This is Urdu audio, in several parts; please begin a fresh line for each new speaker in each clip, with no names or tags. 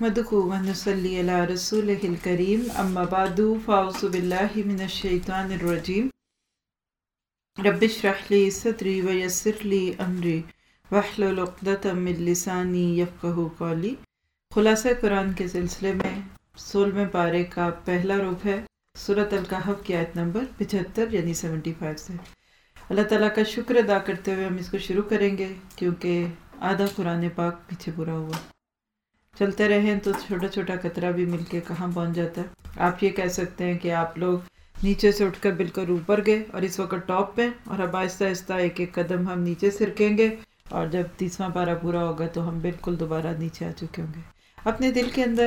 نحمده ونصلي على رسوله الكريم اما بعد فاعوذ بالله من الشیطان الرجیم رب اشرح لي صدري ويسر لي امري واحلل عقدۃ من لسانی یفقهوا قولی۔ خلاصہ قرآن کے سلسلے میں 16ویں پارے کا پہلا رکوع ہے سورۃ الکہف کی آیت نمبر 75 یعنی 75 سے۔ اللہ تعالیٰ کا شکر ادا کرتے ہوئے ہم اس کو شروع کریں گے کیونکہ آدھا قرآن پاک پیچھے پورا ہوا۔ چلتے رہیں تو چھوٹا چھوٹا قطرہ بھی مل کے کہاں پہنچ جاتا ہے۔ آپ یہ کہہ سکتے ہیں کہ آپ لوگ نیچے سے اٹھ کر بالکل اوپر گئے اور اس وقت ٹاپ پہ، اور اب آہستہ آہستہ ایک ایک قدم ہم نیچے سرکیں گے، اور جب 30واں پارہ پورا ہوگا تو ہم بالکل دوبارہ نیچے آ چکے ہوں گے۔ اپنے دل کے اندر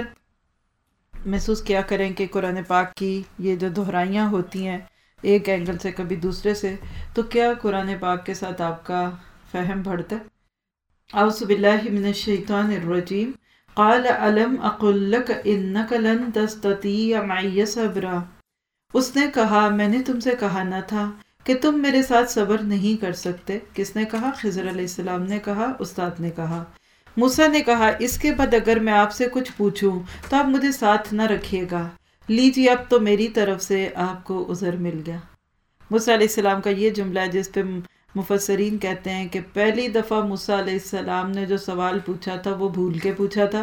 محسوس کیا کریں کہ قرآن پاک کی یہ جو دہرائیاں ہوتی ہیں ایک اینگل سے کبھی دوسرے سے، تو کیا قرآن پاک کے ساتھ آپ کا فہم بڑھتا ہے؟ اعوذ باللہ من الشیطان الرجیم قال الم اقل لک انک لن تستطیع معی صبرا۔ اس نے کہا میں نے تم سے کہا نہ تھا کہ تم میرے ساتھ صبر نہیں کر سکتے۔ کس نے کہا؟ خضر علیہ السلام نے کہا، استاد نے کہا۔ موسیٰ نے کہا اس کے بعد اگر میں آپ سے کچھ پوچھوں تو آپ مجھے ساتھ نہ رکھیے گا، لیجیے اب تو میری طرف سے آپ کو عذر مل گیا۔ موسیٰ علیہ السلام کا یہ جملہ ہے جس پہ مفسرین کہتے ہیں کہ پہلی دفعہ موسیٰ علیہ السلام نے جو سوال پوچھا تھا وہ بھول کے پوچھا تھا،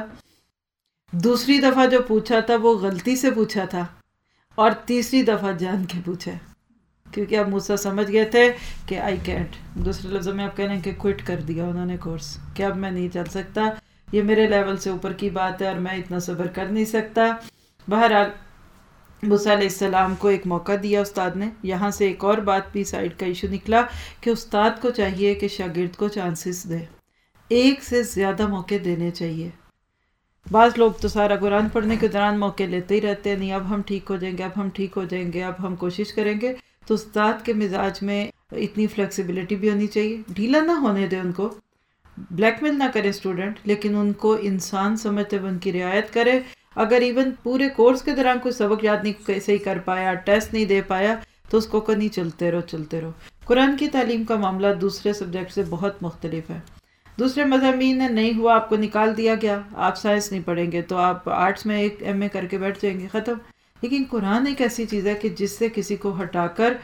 دوسری دفعہ جو پوچھا تھا وہ غلطی سے پوچھا تھا، اور تیسری دفعہ جان کے پوچھا، کیونکہ اب موسیٰ سمجھ گئے تھے کہ آئی کینٹ، دوسرے لفظوں میں آپ کہہ رہے ہیں کہ کوئٹ کر دیا انہوں نے کورس، کہ اب میں نہیں چل سکتا، یہ میرے لیول سے اوپر کی بات ہے اور میں اتنا صبر کر نہیں سکتا۔ بہرحال موسیٰ علیہ السلام کو ایک موقع دیا استاد نے۔ یہاں سے ایک اور بات بھی سائڈ کا ایشو نکلا کہ استاد کو چاہیے کہ شاگرد کو چانسز دے، ایک سے زیادہ موقع دینے چاہیے۔ بعض لوگ تو سارا قرآن پڑھنے کے دوران موقع لیتے ہی رہتے ہیں، نہیں اب ہم ٹھیک ہو جائیں گے، اب ہم ٹھیک ہو جائیں گے، اب ہم کوشش کریں گے۔ تو استاد کے مزاج میں اتنی فلیکسیبلٹی بھی ہونی چاہیے، ڈھیلا نہ ہونے دے ان کو، بلیک میل نہ کرے اسٹوڈنٹ، لیکن ان کو انسان سمجھتے ہوئے ان کی رعایت کرے۔ اگر ایون پورے کورس کے دوران کوئی سبق یاد نہیں صحیح کر پایا، ٹیسٹ نہیں دے پایا، تو اس کو نہیں چلتے رہو۔ قرآن کی تعلیم کا معاملہ دوسرے سبجیکٹ سے بہت مختلف ہے۔ دوسرے مضامین نہیں ہوا، آپ کو نکال دیا گیا، آپ سائنس نہیں پڑھیں گے تو آپ آرٹس میں ایک ایم اے کر کے بیٹھ جائیں گے، ختم۔ لیکن قرآن ایک ایسی چیز ہے کہ جس سے کسی کو ہٹا کر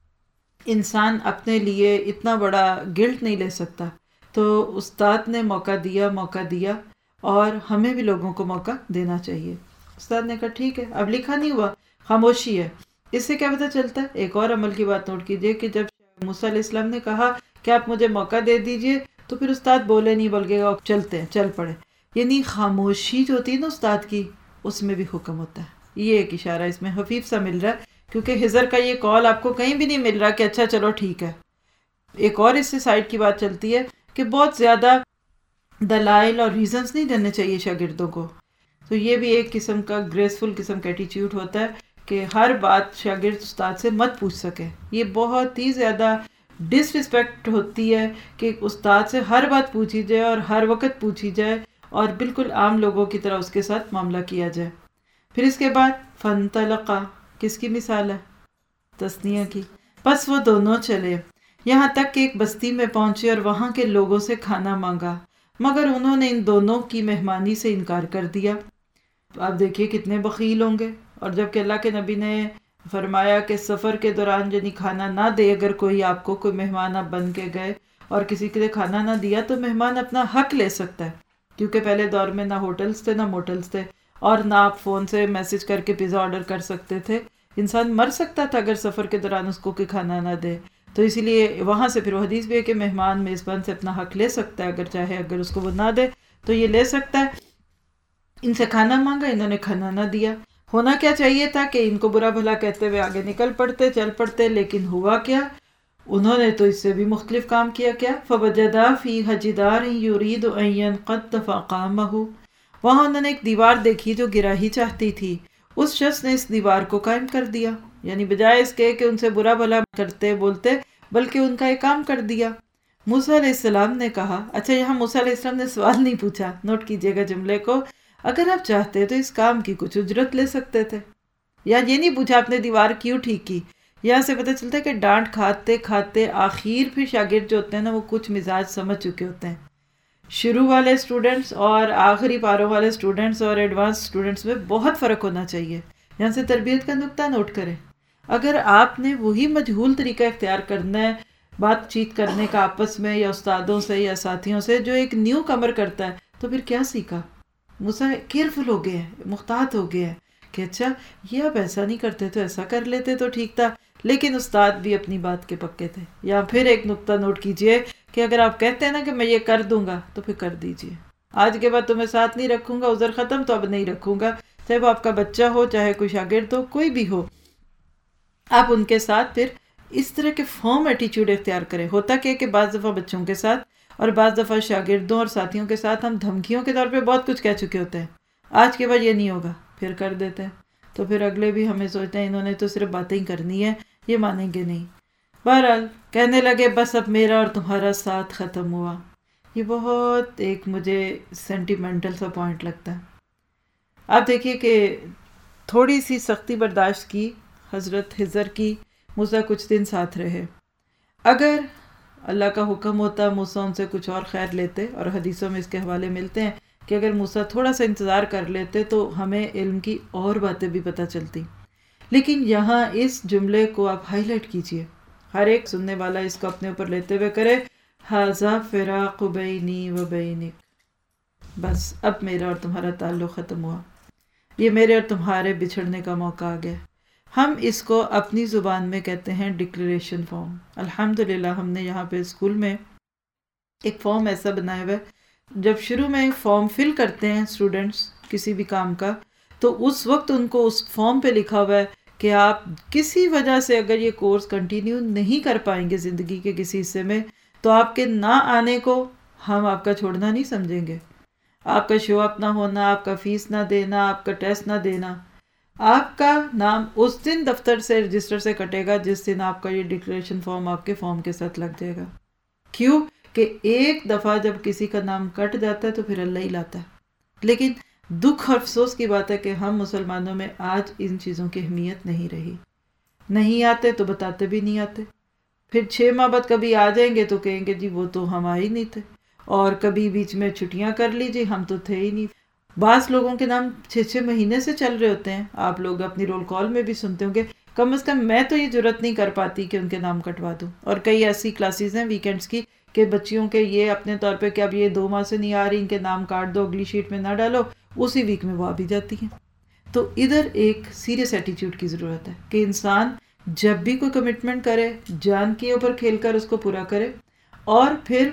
انسان اپنے لیے اتنا بڑا گلٹ نہیں لے سکتا۔ تو استاد نے موقع دیا اور ہمیں بھی لوگوں کو موقع دینا چاہیے۔ استاد نے کہا ٹھیک ہے، اب لکھا نہیں ہوا، خاموشی ہے۔ اس سے کیا پتہ چلتا ہے؟ ایک اور عمل کی بات نوٹ کیجئے کہ جب موسیٰ علیہ السلام نے کہا کہ آپ مجھے موقع دے دیجئے، تو پھر استاد بولے نہیں بلکہ چلتے ہیں، چل پڑے، یعنی خاموشی جو ہوتی ہے نا استاد کی، اس میں بھی حکم ہوتا ہے۔ یہ ایک اشارہ اس میں خفیف سا مل رہا ہے، کیونکہ خضر کا یہ کال آپ کو کہیں بھی نہیں مل رہا کہ اچھا چلو ٹھیک ہے۔ ایک اور اس سے سائڈ کی بات چلتی ہے کہ بہت زیادہ دلائل اور ریزنز نہیں دینے چاہیے شاگردوں کو۔ تو یہ بھی ایک قسم کا گریسفل قسم کا ایٹیچیوڈ ہوتا ہے کہ ہر بات شاگرد استاد سے مت پوچھ سکے۔ یہ بہت ہی زیادہ ڈس رسپیکٹ ہوتی ہے کہ استاد سے ہر بات پوچھی جائے اور ہر وقت پوچھی جائے اور بالکل عام لوگوں کی طرح اس کے ساتھ معاملہ کیا جائے۔ پھر اس کے بعد فانطلقا کس کی مثال ہے؟ تثنیہ کی۔ پس وہ دونوں چلے یہاں تک کہ ایک بستی میں پہنچے اور وہاں کے لوگوں سے کھانا مانگا، مگر انہوں نے ان دونوں کی مہمانی سے انکار کر دیا۔ آپ دیکھیے کتنے بخیل ہوں گے۔ اور جب کہ اللہ کے نبی نے فرمایا کہ سفر کے دوران یعنی کھانا نہ دے، اگر کوئی آپ کو کوئی مہمان آپ بن کے گئے اور کسی کے لیے کھانا نہ دیا تو مہمان اپنا حق لے سکتا ہے، کیونکہ پہلے دور میں نہ ہوٹلز تھے نہ موٹلز تھے، اور نہ آپ فون سے میسج کر کے پیزا آرڈر کر سکتے تھے۔ انسان مر سکتا تھا اگر سفر کے دوران اس کو کوئی کھانا نہ دے۔ تو اسی لیے وہاں سے پھر وہ حدیث بھی ہے کہ مہمان میزبان سے اپنا حق لے سکتا ہے، اگر چاہے، اگر اس کو وہ نہ دے تو یہ لے سکتا ہے۔ ان سے کھانا مانگا، انہوں نے کھانا نہ دیا۔ ہونا کیا چاہیے تھا کہ ان کو برا بھلا کہتے ہوئے آگے نکل پڑتے، چل پڑتے، لیکن ہوا کیا؟ انہوں نے تو اس سے بھی مختلف کام کیا۔ کیا؟ فَوَجَدَا فِيهَا جِدَارًا يُرِيدُ أَن يَنقَضَّ فَأَقَامَهُ۔ وہاں انہوں نے ایک دیوار دیکھی جو گرا ہی چاہتی تھی، اس شخص نے اس دیوار کو قائم کر دیا، یعنی بجائے اس کے کہ ان سے برا بھلا کرتے بولتے بلکہ ان کا ایک کام کر دیا۔ موسیٰ علیہ السلام نے کہا، اچھا یہاں موسیٰ علیہ السلام نے سوال نہیں پوچھا، نوٹ کیجئے گا جملے کو، اگر آپ چاہتے تو اس کام کی کچھ اجرت لے سکتے تھے، یا یہ نہیں پوچھا آپ نے دیوار کیوں ٹھیک کی۔ یہاں سے پتہ چلتا ہے کہ ڈانٹ کھاتے کھاتے آخر پھر شاگرد جو ہوتے ہیں نا وہ کچھ مزاج سمجھ چکے ہوتے ہیں شروع والے اسٹوڈنٹس اور آخری پاروں والے اسٹوڈنٹس اور ایڈوانس اسٹوڈنٹس میں بہت فرق ہونا چاہیے. یہاں سے تربیت کا نقطہ نوٹ کریں. اگر آپ نے وہی مجہول طریقہ اختیار کرنا ہے بات چیت کرنے کا آپس میں یا استادوں سے یا ساتھیوں سے جو ایک نیو کمر کرتا ہے تو پھر کیا سیکھا؟ موسیٰ کیئرفل ہو گئے ہیں، محتاط ہو گئے ہیں کہ اچھا یہ آپ ایسا نہیں کرتے تو ایسا کر لیتے تو ٹھیک تھا. لیکن استاد بھی اپنی بات کے پکے تھے. یا پھر ایک نقطہ نوٹ کیجئے کہ اگر آپ کہتے ہیں نا کہ میں یہ کر دوں گا تو پھر کر دیجئے. آج کے بعد تمہیں ساتھ نہیں رکھوں گا، عذر ختم، تو اب نہیں رکھوں گا. چاہے وہ آپ کا بچہ ہو، چاہے کوئی شاگرد ہو، کوئی بھی ہو، آپ ان کے ساتھ پھر اس طرح کے فارم ایٹیچیوڈ اختیار کریں. ہوتا کہ بعض دفعہ بچوں کے ساتھ اور بعض دفعہ شاگردوں اور ساتھیوں کے ساتھ ہم دھمکیوں کے طور پہ بہت کچھ کہہ چکے ہوتے ہیں. آج کے بعد یہ نہیں ہوگا، پھر کر دیتے ہیں. تو پھر اگلے بھی ہمیں سوچتے ہیں انہوں نے تو صرف باتیں ہی کرنی ہے، یہ مانیں گے نہیں. بہرحال کہنے لگے بس اب میرا اور تمہارا ساتھ ختم ہوا. یہ بہت ایک مجھے سینٹیمنٹل سا پوائنٹ لگتا ہے. آپ دیکھیے کہ تھوڑی سی سختی برداشت کی حضرت خضر کی، موسیٰ کچھ دن ساتھ رہے. اگر اللہ کا حکم ہوتا موسیٰ ان سے کچھ اور خیر لیتے، اور حدیثوں میں اس کے حوالے ملتے ہیں کہ اگر موسیٰ تھوڑا سا انتظار کر لیتے تو ہمیں علم کی اور باتیں بھی پتہ چلتی. لیکن یہاں اس جملے کو آپ ہائی لائٹ کیجئے، ہر ایک سننے والا اس کو اپنے اوپر لیتے ہوئے کرے، ھذا فراق بینی و بینک، بس اب میرا اور تمہارا تعلق ختم ہوا، یہ میرے اور تمہارے بچھڑنے کا موقع آ گیا. ہم اس کو اپنی زبان میں کہتے ہیں ڈکلریشن فارم. الحمدللہ ہم نے یہاں پہ اسکول میں ایک فارم ایسا بنایا ہوا ہے، جب شروع میں فارم فل کرتے ہیں اسٹوڈنٹس کسی بھی کام کا، تو اس وقت ان کو اس فارم پہ لکھا ہوا ہے کہ آپ کسی وجہ سے اگر یہ کورس کنٹینیو نہیں کر پائیں گے زندگی کے کسی حصے میں، تو آپ کے نہ آنے کو ہم آپ کا چھوڑنا نہیں سمجھیں گے. آپ کا شو اپ نہ ہونا، آپ کا فیس نہ دینا، آپ کا ٹیسٹ نہ دینا، آپ کا نام اس دن دفتر سے رجسٹر سے کٹے گا جس دن آپ کا یہ ڈکلیریشن فارم آپ کے فارم کے ساتھ لگ جائے گا. کیوں کہ ایک دفعہ جب کسی کا نام کٹ جاتا ہے تو پھر اللہ ہی لاتا ہے. لیکن دکھ اور افسوس کی بات ہے کہ ہم مسلمانوں میں آج ان چیزوں کی اہمیت نہیں رہی. نہیں آتے تو بتاتے بھی نہیں آتے، پھر 6 ماہ بعد کبھی آ جائیں گے تو کہیں گے جی وہ تو ہم آئے ہی نہیں تھے، اور کبھی بیچ میں چھٹیاں کر لیجیے ہم تو تھے ہی نہیں. بعض لوگوں کے نام 6 مہینے سے چل رہے ہوتے ہیں. آپ لوگ اپنی رول کال میں بھی سنتے ہوں گے. کم از کم میں تو یہ جرت نہیں کر پاتی کہ ان کے نام کٹوا دوں. اور کئی ایسی کلاسز ہیں ویکینڈز کی کہ بچیوں کے یہ اپنے طور پہ کہ اب یہ 2 ماہ سے نہیں آ رہی، ان کے نام کاٹ دو، اگلی شیٹ میں نہ ڈالو، اسی ویک میں وہ آ بھی جاتی ہیں. تو ادھر ایک سیریس ایٹیٹیوڈ کی ضرورت ہے کہ انسان جب بھی کوئی کمٹمنٹ کرے جان کے اوپر کھیل کر اس کو پورا کرے، اور پھر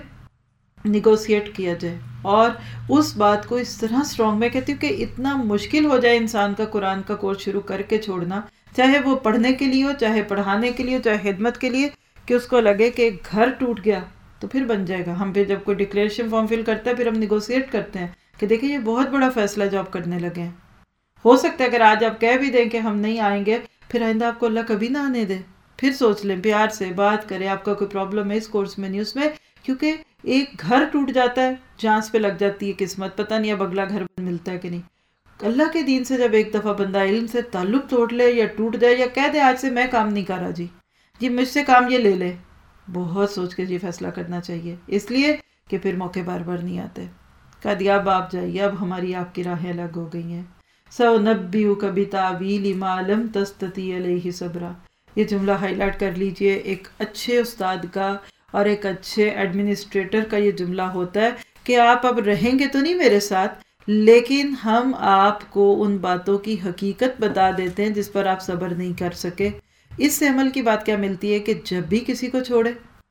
نیگوسیٹ کیا جائے. اور اس بات کو اس طرح اسٹرانگ، میں کہتی ہوں کہ اتنا مشکل ہو جائے انسان کا قرآن کا کورس شروع کر کے چھوڑنا، چاہے وہ پڑھنے کے لیے ہو، چاہے پڑھانے کے لیے ہو، چاہے خدمت کے لیے، کہ اس کو لگے کہ گھر ٹوٹ گیا تو پھر بن جائے گا. ہم پھر جب کوئی ڈکلیریشن فارم فل کرتا ہے پھر ہم نیگوسیٹ کرتے ہیں کہ دیکھیں یہ بہت بڑا فیصلہ جو آپ کرنے لگے ہیں. ہو سکتا ہے اگر آج آپ کہہ بھی دیں کہ ہم نہیں آئیں گے، پھر آئندہ آپ کو اللہ کبھی نہ آنے دے. پھر سوچ لیں، پیار سے بات کریں، آپ کا کوئی پرابلم ہے اس کورس میں نہیں اس میں، کیونکہ ایک گھر ٹوٹ جاتا ہے، چانس پہ لگ جاتی ہے قسمت، پتہ نہیں اب اگلا گھر ملتا ہے کہ نہیں. اللہ کے دین سے جب ایک دفعہ بندہ علم سے تعلق توڑ لے یا ٹوٹ جائے یا کہہ دے آج سے میں کام نہیں کر رہا، جی مجھ سے کام یہ لے لے، بہت سوچ کے جی فیصلہ کرنا چاہیے. اس لیے کہ پھر موقع بار بار نہیں آتے. کہا دیا اب آپ جائیے، اب ہماری آپ کی راہیں الگ ہو گئی ہیں. سَأُنَبِّئُكَ بِتَأْوِيلِ مَا لَمْ تَسْتَطِعْ عَلَيْهِ صَبْرًا. یہ جملہ ہائی لائٹ کر لیجئے. ایک اچھے استاد کا اور ایک اچھے ایڈمنسٹریٹر کا یہ جملہ ہوتا ہے کہ آپ اب رہیں گے تو نہیں میرے ساتھ، لیکن ہم آپ کو ان باتوں کی حقیقت بتا دیتے ہیں جس پر آپ صبر نہیں کر سکے. اس سے عمل کی بات کیا ملتی ہے کہ جب بھی کسی کو چھوڑے،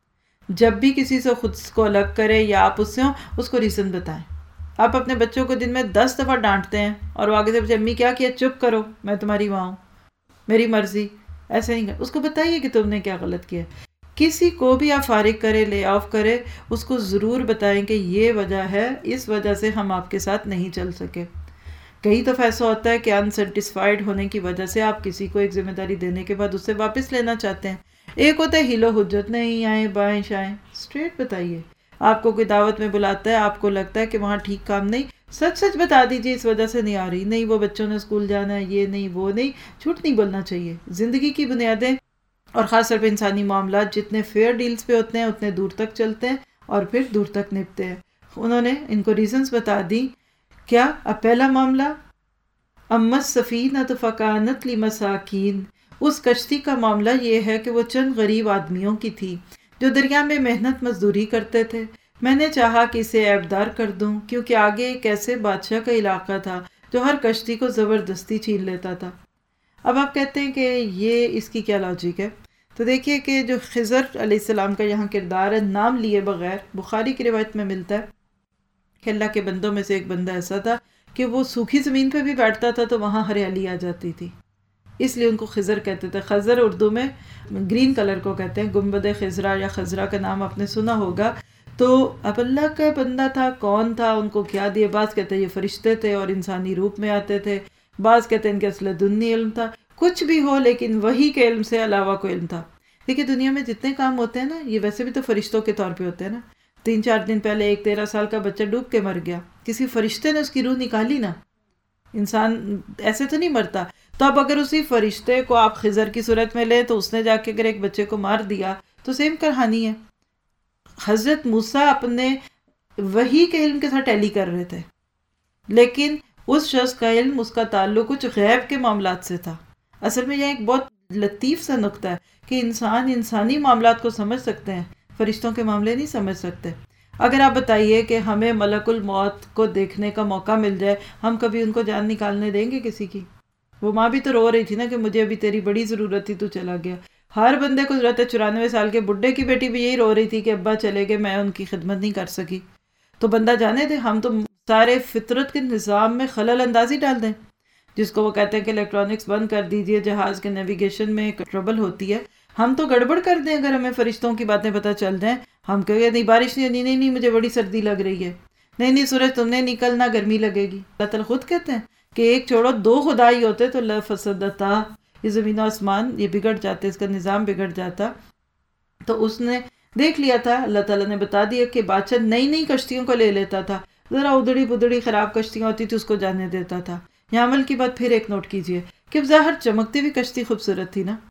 جب بھی کسی سے خود کو الگ کرے یا آپ اس سے ہوں، اس کو ریزن بتائیں. آپ اپنے بچوں کو دن میں 10 دفعہ ڈانٹتے ہیں اور وہ آگے سے امی کیا کیا، چپ کرو میں تمہاری ماں ہوں، میری مرضی، ایسے نہیں کر. اس کو بتائیے کہ تم نے کیا غلط کیا. کسی کو بھی آپ فارغ کرے، لے آف کرے، اس کو ضرور بتائیں کہ یہ وجہ ہے، اس وجہ سے ہم آپ کے ساتھ نہیں چل سکے. کئی دفعہ ایسا ہوتا ہے کہ انسیٹسفائیڈ ہونے کی وجہ سے آپ کسی کو ایک ذمہ داری دینے کے بعد اس سے واپس لینا چاہتے ہیں. ایک ہوتا ہے ہیلو حجت، نہیں آئیں بائیں شائیں، اسٹریٹ بتائیے. آپ کو کوئی دعوت میں بلاتا ہے، آپ کو لگتا ہے کہ وہاں ٹھیک کام نہیں، سچ سچ بتا دیجیے اس وجہ سے نہیں آ رہی. نہیں وہ بچوں نے اسکول جانا ہے، یہ نہیں وہ نہیں، جھوٹ نہیں بولنا چاہیے. زندگی کی بنیادیں اور خاص طور پہ انسانی معاملات جتنے فیئر ڈیلز پہ ہوتے ہیں اتنے دور تک چلتے ہیں اور پھر دور تک نپتے ہیں. انہوں نے ان کو ریزنز بتا دی. کیا؟ اب پہلا معاملہ اما السفینۃ فکانت لمساکین، اس کشتی کا معاملہ یہ ہے کہ وہ چند غریب آدمیوں کی تھی جو دریا میں محنت مزدوری کرتے تھے. میں نے چاہا کہ اسے عیبدار کر دوں کیونکہ آگے ایک ایسے بادشاہ کا علاقہ تھا جو ہر کشتی کو زبردستی چھین لیتا تھا. اب آپ کہتے ہیں کہ یہ اس کی کیا لاجک ہے؟ تو دیکھیے کہ جو خضر علیہ السلام کا یہاں کردار ہے، نام لیے بغیر، بخاری کی روایت میں ملتا ہے کہ اللہ کے بندوں میں سے ایک بندہ ایسا تھا کہ وہ سوکھی زمین پہ بھی بیٹھتا تھا تو وہاں ہریالی آ جاتی تھی، اس لیے ان کو خضر کہتے تھے. خضر اردو میں گرین کلر کو کہتے ہیں. گنبد خضرا یا خضرا کا نام آپ نے سنا ہوگا. تو اب اللہ کا بندہ تھا، کون تھا، ان کو کیا دیا؟ بعض کہتے ہیں یہ فرشتے تھے اور انسانی روپ میں آتے تھے، بعض کہتے ہیں ان کے اصل دنی علم تھا. کچھ بھی ہو لیکن وہی کے علم سے علاوہ کوئی علم تھا. دیکھیے دنیا میں جتنے کام ہوتے ہیں نا، یہ ویسے بھی تو فرشتوں کے طور پہ ہوتے ہیں نا. 3-4 دن پہلے ایک 13 سال کا بچہ ڈوب کے مر گیا، کسی فرشتے نے اس کی روح نکالی نا. انسان ایسے تو نہیں مرتا. تو اب اگر اسی فرشتے کو آپ خضر کی صورت میں لیں تو اس نے جا کے اگر ایک بچے کو مار دیا تو سیم کہانی ہے. حضرت موسیٰ اپنے وحی کے علم کے ساتھ ٹیلی کر رہے تھے، لیکن اس شخص کا علم، اس کا تعلق کچھ غیب کے معاملات سے تھا. اصل میں یہ ایک بہت لطیف سا نقطہ ہے کہ انسان انسانی معاملات کو سمجھ سکتے ہیں، فرشتوں کے معاملے نہیں سمجھ سکتے. اگر آپ بتائیے کہ ہمیں ملک الموت کو دیکھنے کا موقع مل جائے، ہم کبھی ان کو جان نکالنے دیں گے کسی کی؟ وہ ماں بھی تو رو رہی تھی نا کہ مجھے ابھی تیری بڑی ضرورت تھی، تو چلا گیا. ہر بندے کو ضرورت ہے. 94 سال کے بڈھے کی بیٹی بھی یہی رو رہی تھی کہ ابا چلے گئے، میں ان کی خدمت نہیں کر سکی. تو بندہ جانے دے، ہم تو سارے فطرت کے نظام میں خلل اندازی ڈال دیں، جس کو وہ کہتے ہیں کہ الیکٹرانکس بند کر دیجئے، جہاز کے نیویگیشن میں ٹربل ہوتی ہے. ہم تو گڑبڑ کر دیں اگر ہمیں فرشتوں کی باتیں پتہ چل جائیں. ہم کہیں نہیں بارش نہیں مجھے بڑی سردی لگ رہی ہے، نہیں سورج تم نے نکلنا، گرمی لگے گی. اللہ تعالیٰ خود کہتے ہیں کہ ایک چھوڑو 2 خدا ہی ہوتے تو لفسدتا، یہ زمین و آسمان یہ بگڑ جاتے، اس کا نظام بگڑ جاتا. تو اس نے دیکھ لیا تھا، اللہ تعالیٰ نے بتا دیا کہ بادشاہ نئی کشتیوں کو لے لیتا تھا، ذرا ادڑی بدڑی خراب کشتیاں ہوتی تھی اس کو جانے دیتا تھا. یہاں عمل کی بات پھر ایک نوٹ کیجئے کہ ظاہر چمکتی ہوئی کشتی خوبصورت تھی نا،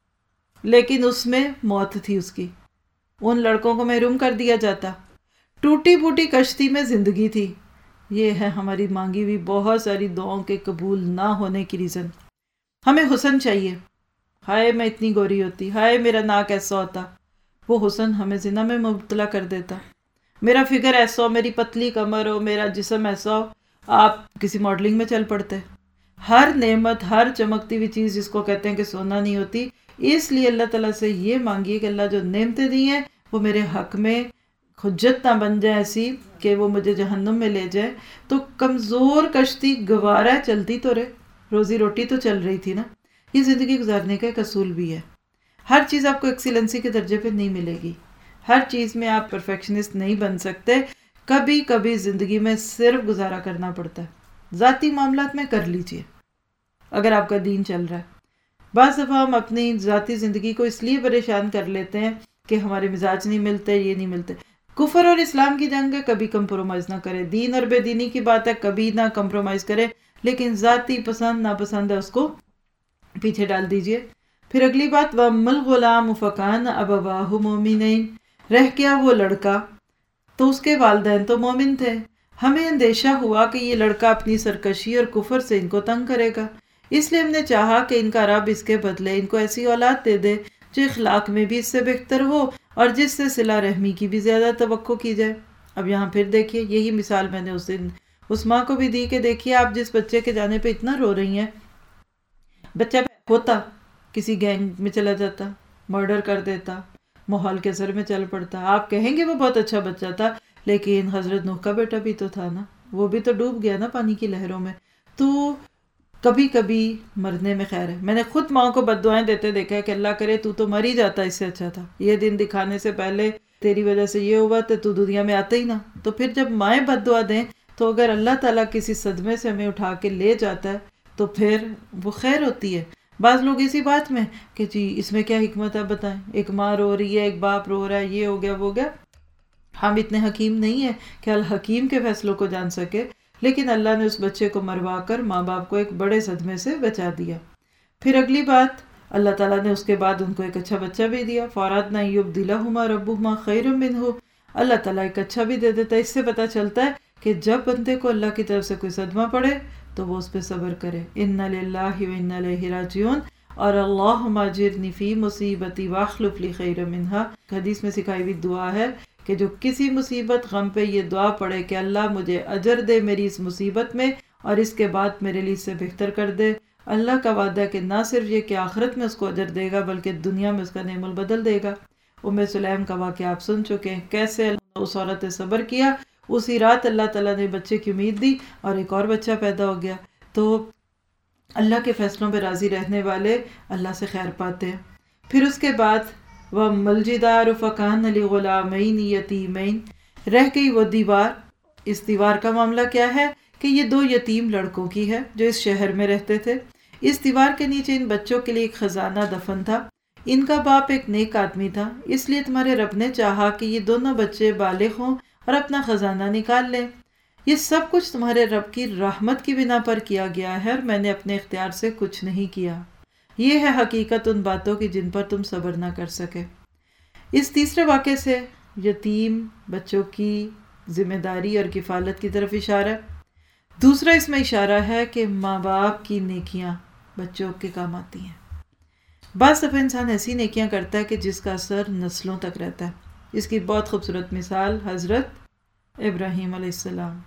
لیکن اس میں موت تھی اس کی. ان لڑکوں کو محروم کر دیا جاتا. ٹوٹی پھوٹی کشتی میں زندگی تھی. یہ ہے ہماری مانگی ہوئی بہت ساری دعاؤں کے قبول نہ ہونے کی ریزن. ہمیں حسن چاہیے. ہائے میں اتنی گوری ہوتی، ہائے میرا ناک ایسا ہوتا. وہ حسن ہمیں زنا میں مبتلا کر دیتا. میرا فگر ایسا ہو، میری پتلی کمر ہو، میرا جسم ایسا ہو، آپ کسی ماڈلنگ میں چل پڑتے. ہر نعمت، ہر چمکتی ہوئی چیز جس کو کہتے ہیں کہ سونا نہیں ہوتی. اس لیے اللہ تعالیٰ سے یہ مانگیے کہ اللہ جو نعمتیں دی ہیں وہ میرے حق میں حجت نہ بن جائے ایسی کہ وہ مجھے جہنم میں لے جائے. تو کمزور کشتی گوارا چلتی تو رہے، روزی روٹی تو چل رہی تھی نا. یہ زندگی گزارنے کا ایک اصول بھی ہے. ہر چیز آپ کو ایکسیلنسی کے درجے پہ نہیں ملے گی، ہر چیز میں آپ پرفیکشنسٹ نہیں بن سکتے. کبھی کبھی زندگی میں صرف گزارا کرنا پڑتا ہے. ذاتی معاملات میں کر لیجئے اگر آپ کا دین چل رہا ہے. بعض دفعہ ہم اپنی ذاتی زندگی کو اس لیے پریشان کر لیتے ہیں کہ ہمارے مزاج نہیں ملتے، یہ نہیں ملتے. کفر اور اسلام کی جنگ ہے، کبھی کمپرومائز نہ کرے. دین اور بے دینی کی بات ہے، کبھی نہ کمپرومائز کرے. لیکن ذاتی پسند ناپسند ہے اس کو پیچھے ڈال دیجئے. پھر اگلی بات وَأَمَّا الْغُلَامُ فَكَانَ أَبَوَاهُ مُؤْمِنَيْنِ، رہ گیا وہ لڑکا تو اس کے والدین تو مومن تھے. ہمیں اندیشہ ہوا کہ یہ لڑکا اپنی سرکشی اور کفر سے ان کو تنگ کرے گا، اس لیے ہم نے چاہا کہ ان کا رب اس کے بدلے ان کو ایسی اولاد دے دے جو اخلاق میں بھی اس سے بہتر ہو اور جس سے صلہ رحمی کی بھی زیادہ توقع کی جائے. اب یہاں پھر دیکھیے یہی مثال میں نے اس دن اس ماں کو بھی دی کہ دیکھیے آپ جس بچے کے جانے پہ اتنا رو رہی ہیں، بچہ ہوتا کسی گینگ میں چلا جاتا، مرڈر کر دیتا، ماحول کے اثر میں چل پڑتا. آپ کہیں گے وہ بہت اچھا بچہ تھا، لیکن حضرت نوح کا بیٹا بھی تو تھا نا، وہ بھی تو ڈوب گیا نا پانی کی لہروں میں. تو کبھی کبھی مرنے میں خیر ہے. میں نے خود ماں کو بد دعائیں دیتے دیکھا ہے کہ اللہ کرے تو مر ہی جاتا، اس سے اچھا تھا یہ دن دکھانے سے پہلے تیری وجہ سے یہ ہوا تو دنیا میں آتا ہی نا. تو پھر جب مائیں بد دعا دیں تو اگر اللہ تعالیٰ کسی صدمے سے ہمیں اٹھا کے لے جاتا ہے تو پھر وہ خیر ہوتی ہے. بعض لوگ اسی بات میں کہ جی اس میں کیا حکمت ہے بتائیں، ایک ماں رو رہی ہے، ایک باپ رو رہا ہے، یہ ہو گیا وہ ہو گیا. ہم اتنے حکیم نہیں ہیں کہ الحکیم کے فیصلوں کو جان سکے، لیکن اللہ نے اس بچے کو مروا کر ماں باپ کو ایک بڑے صدمے سے بچا دیا. پھر اگلی بات اللہ تعالیٰ نے اس کے بعد ان کو ایک اچھا بچہ بھی دیا. فَأَرَادْنَا أَن يُبْدِلَهُمَا رَبُّهُمَا خَيْرًا مِنْهُ، اللہ تعالیٰ ایک اچھا بھی دے دیتا ہے۔ اس سے پتہ چلتا ہے کہ جب بندے کو اللہ کی طرف سے کوئی صدمہ پڑے تو وہ اس پہ صبر کرے۔ اِنَّ لِلَّهِ وَإِنَّ إِلَيْهِ راجعون، اور اللہم اجرنی فی مصیبتی واخلف لی خیرا منہا۔ حدیث میں سکھائی ہوئی دعا ہے کہ جو کسی مصیبت غم پہ یہ دعا پڑے کہ اللہ مجھے اجر دے میری اس مصیبت میں اور اس کے بعد میرے لیے اس سے بہتر کر دے، اللہ کا وعدہ ہے کہ نہ صرف یہ کہ آخرت میں اس کو اجر دے گا بلکہ دنیا میں اس کا نعم البدل دے گا۔ سلیم کا واقعہ آپ سن چکے ہیں، کیسے اللہ اس عورت نے صبر کیا، اسی رات اللہ تعالیٰ نے بچے کی امید دی اور ایک اور بچہ پیدا ہو گیا۔ تو اللہ کے فیصلوں پہ راضی رہنے والے اللہ سے خیر پاتے ہیں۔ پھر اس کے بعد وَأَمَّا الْجِدَارُ فَكَانَ لِغُلَامَيْنِ يَتِيمَيْنِ، رہ گئی وہ دیوار۔ اس دیوار کا معاملہ کیا ہے کہ یہ 2 یتیم لڑکوں کی ہے جو اس شہر میں رہتے تھے۔ اس دیوار کے نیچے ان بچوں کے لیے ایک خزانہ دفن تھا۔ ان کا باپ ایک نیک آدمی تھا، اس لیے تمہارے رب نے چاہا کہ یہ دونوں بچے بالغ ہوں اور اپنا خزانہ نکال لیں۔ یہ سب کچھ تمہارے رب کی رحمت کی بنا پر کیا گیا ہے اور میں نے اپنے اختیار سے کچھ نہیں کیا۔ یہ ہے حقیقت ان باتوں کی جن پر تم صبر نہ کر سکے۔ اس تیسرے واقعے سے یتیم بچوں کی ذمہ داری اور کفالت کی طرف اشارہ ہے۔ دوسرا اس میں اشارہ ہے کہ ماں باپ کی نیکیاں بچوں کے کام آتی ہیں۔ بعض دفعہ انسان ایسی نیکیاں کرتا ہے کہ جس کا اثر نسلوں تک رہتا ہے۔ اس کی بہت خوبصورت مثال حضرت ابراہیم علیہ السلام،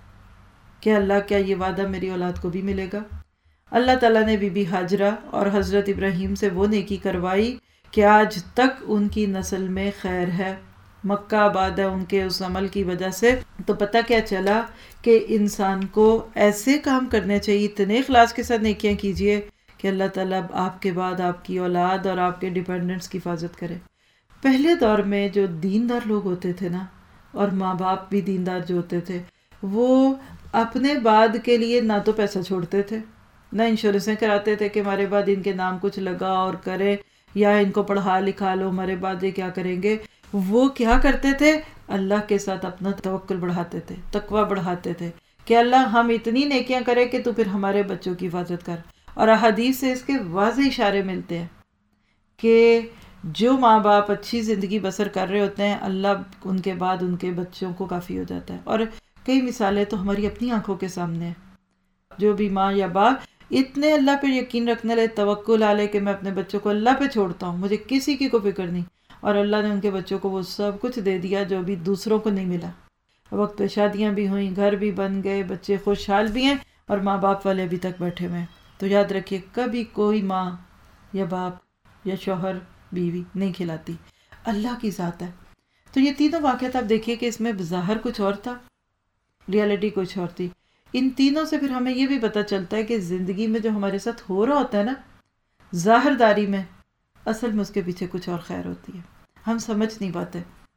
کہ اللہ کیا یہ وعدہ میری اولاد کو بھی ملے گا؟ اللہ تعالیٰ نے بی بی ہاجرہ اور حضرت ابراہیم سے وہ نیکی کروائی کہ آج تک ان کی نسل میں خیر ہے۔ مکہ آباد ہے ان کے اس عمل کی وجہ سے۔ تو پتہ کیا چلا کہ انسان کو ایسے کام کرنے چاہیے، اتنے اخلاص کے ساتھ نیکیاں کیجیے کہ اللہ تعالیٰ آپ کے بعد آپ کی اولاد اور آپ کے ڈیپینڈنٹس کی حفاظت کرے۔ پہلے دور میں جو دیندار لوگ ہوتے تھے نا، اور ماں باپ بھی دیندار جو ہوتے تھے، وہ اپنے بعد کے لیے نہ تو پیسہ چھوڑتے تھے، نہ انشورنسیں کراتے تھے کہ ہمارے بعد ان کے نام کچھ لگا اور کرے، یا ان کو پڑھا لکھا لو ہمارے بعد یہ کیا کریں گے۔ وہ کیا کرتے تھے؟ اللہ کے ساتھ اپنا توکل بڑھاتے تھے، تقوی بڑھاتے تھے کہ اللہ ہم اتنی نیکیاں کریں کہ تو پھر ہمارے بچوں کی حفاظت کر۔ اور احادیث سے اس کے واضح اشارے ملتے ہیں کہ جو ماں باپ اچھی زندگی بسر کر رہے ہوتے ہیں، اللہ ان کے بعد ان کے بچوں کو کافی ہو جاتا ہے۔ اور کئی مثالیں تو ہماری اپنی آنکھوں کے سامنے ہیں۔ جو بھی ماں یا باپ اتنے اللہ پہ یقین رکھنے لے، توکل آ لے کہ میں اپنے بچوں کو اللہ پہ چھوڑتا ہوں، مجھے کسی کی کوئی فکر نہیں، اور اللہ نے ان کے بچوں کو وہ سب کچھ دے دیا جو بھی دوسروں کو نہیں ملا۔ وقت پہ شادیاں بھی ہوئیں، گھر بھی بن گئے، بچے خوشحال بھی ہیں، اور ماں باپ والے ابھی تک بیٹھے ہوئے ہیں۔ تو یاد رکھیے کبھی کوئی ماں یا باپ یا شوہر بیوی نہیں کھلاتی، اللہ کی ذات ہے۔ تو یہ تینوں واقعات آپ دیکھیے کہ اس میں بظاہر کچھ اور تھا، ریالٹی کچھ اور تھی۔ ان تینوں سے پھر ہمیں یہ بھی پتہ چلتا ہے کہ زندگی میں جو ہمارے ساتھ ہو رہا ہوتا ہے نا، ظاہر داری میں، اصل میں اس کے پیچھے کچھ اور خیر ہوتی ہے، ہم سمجھ نہیں پاتے،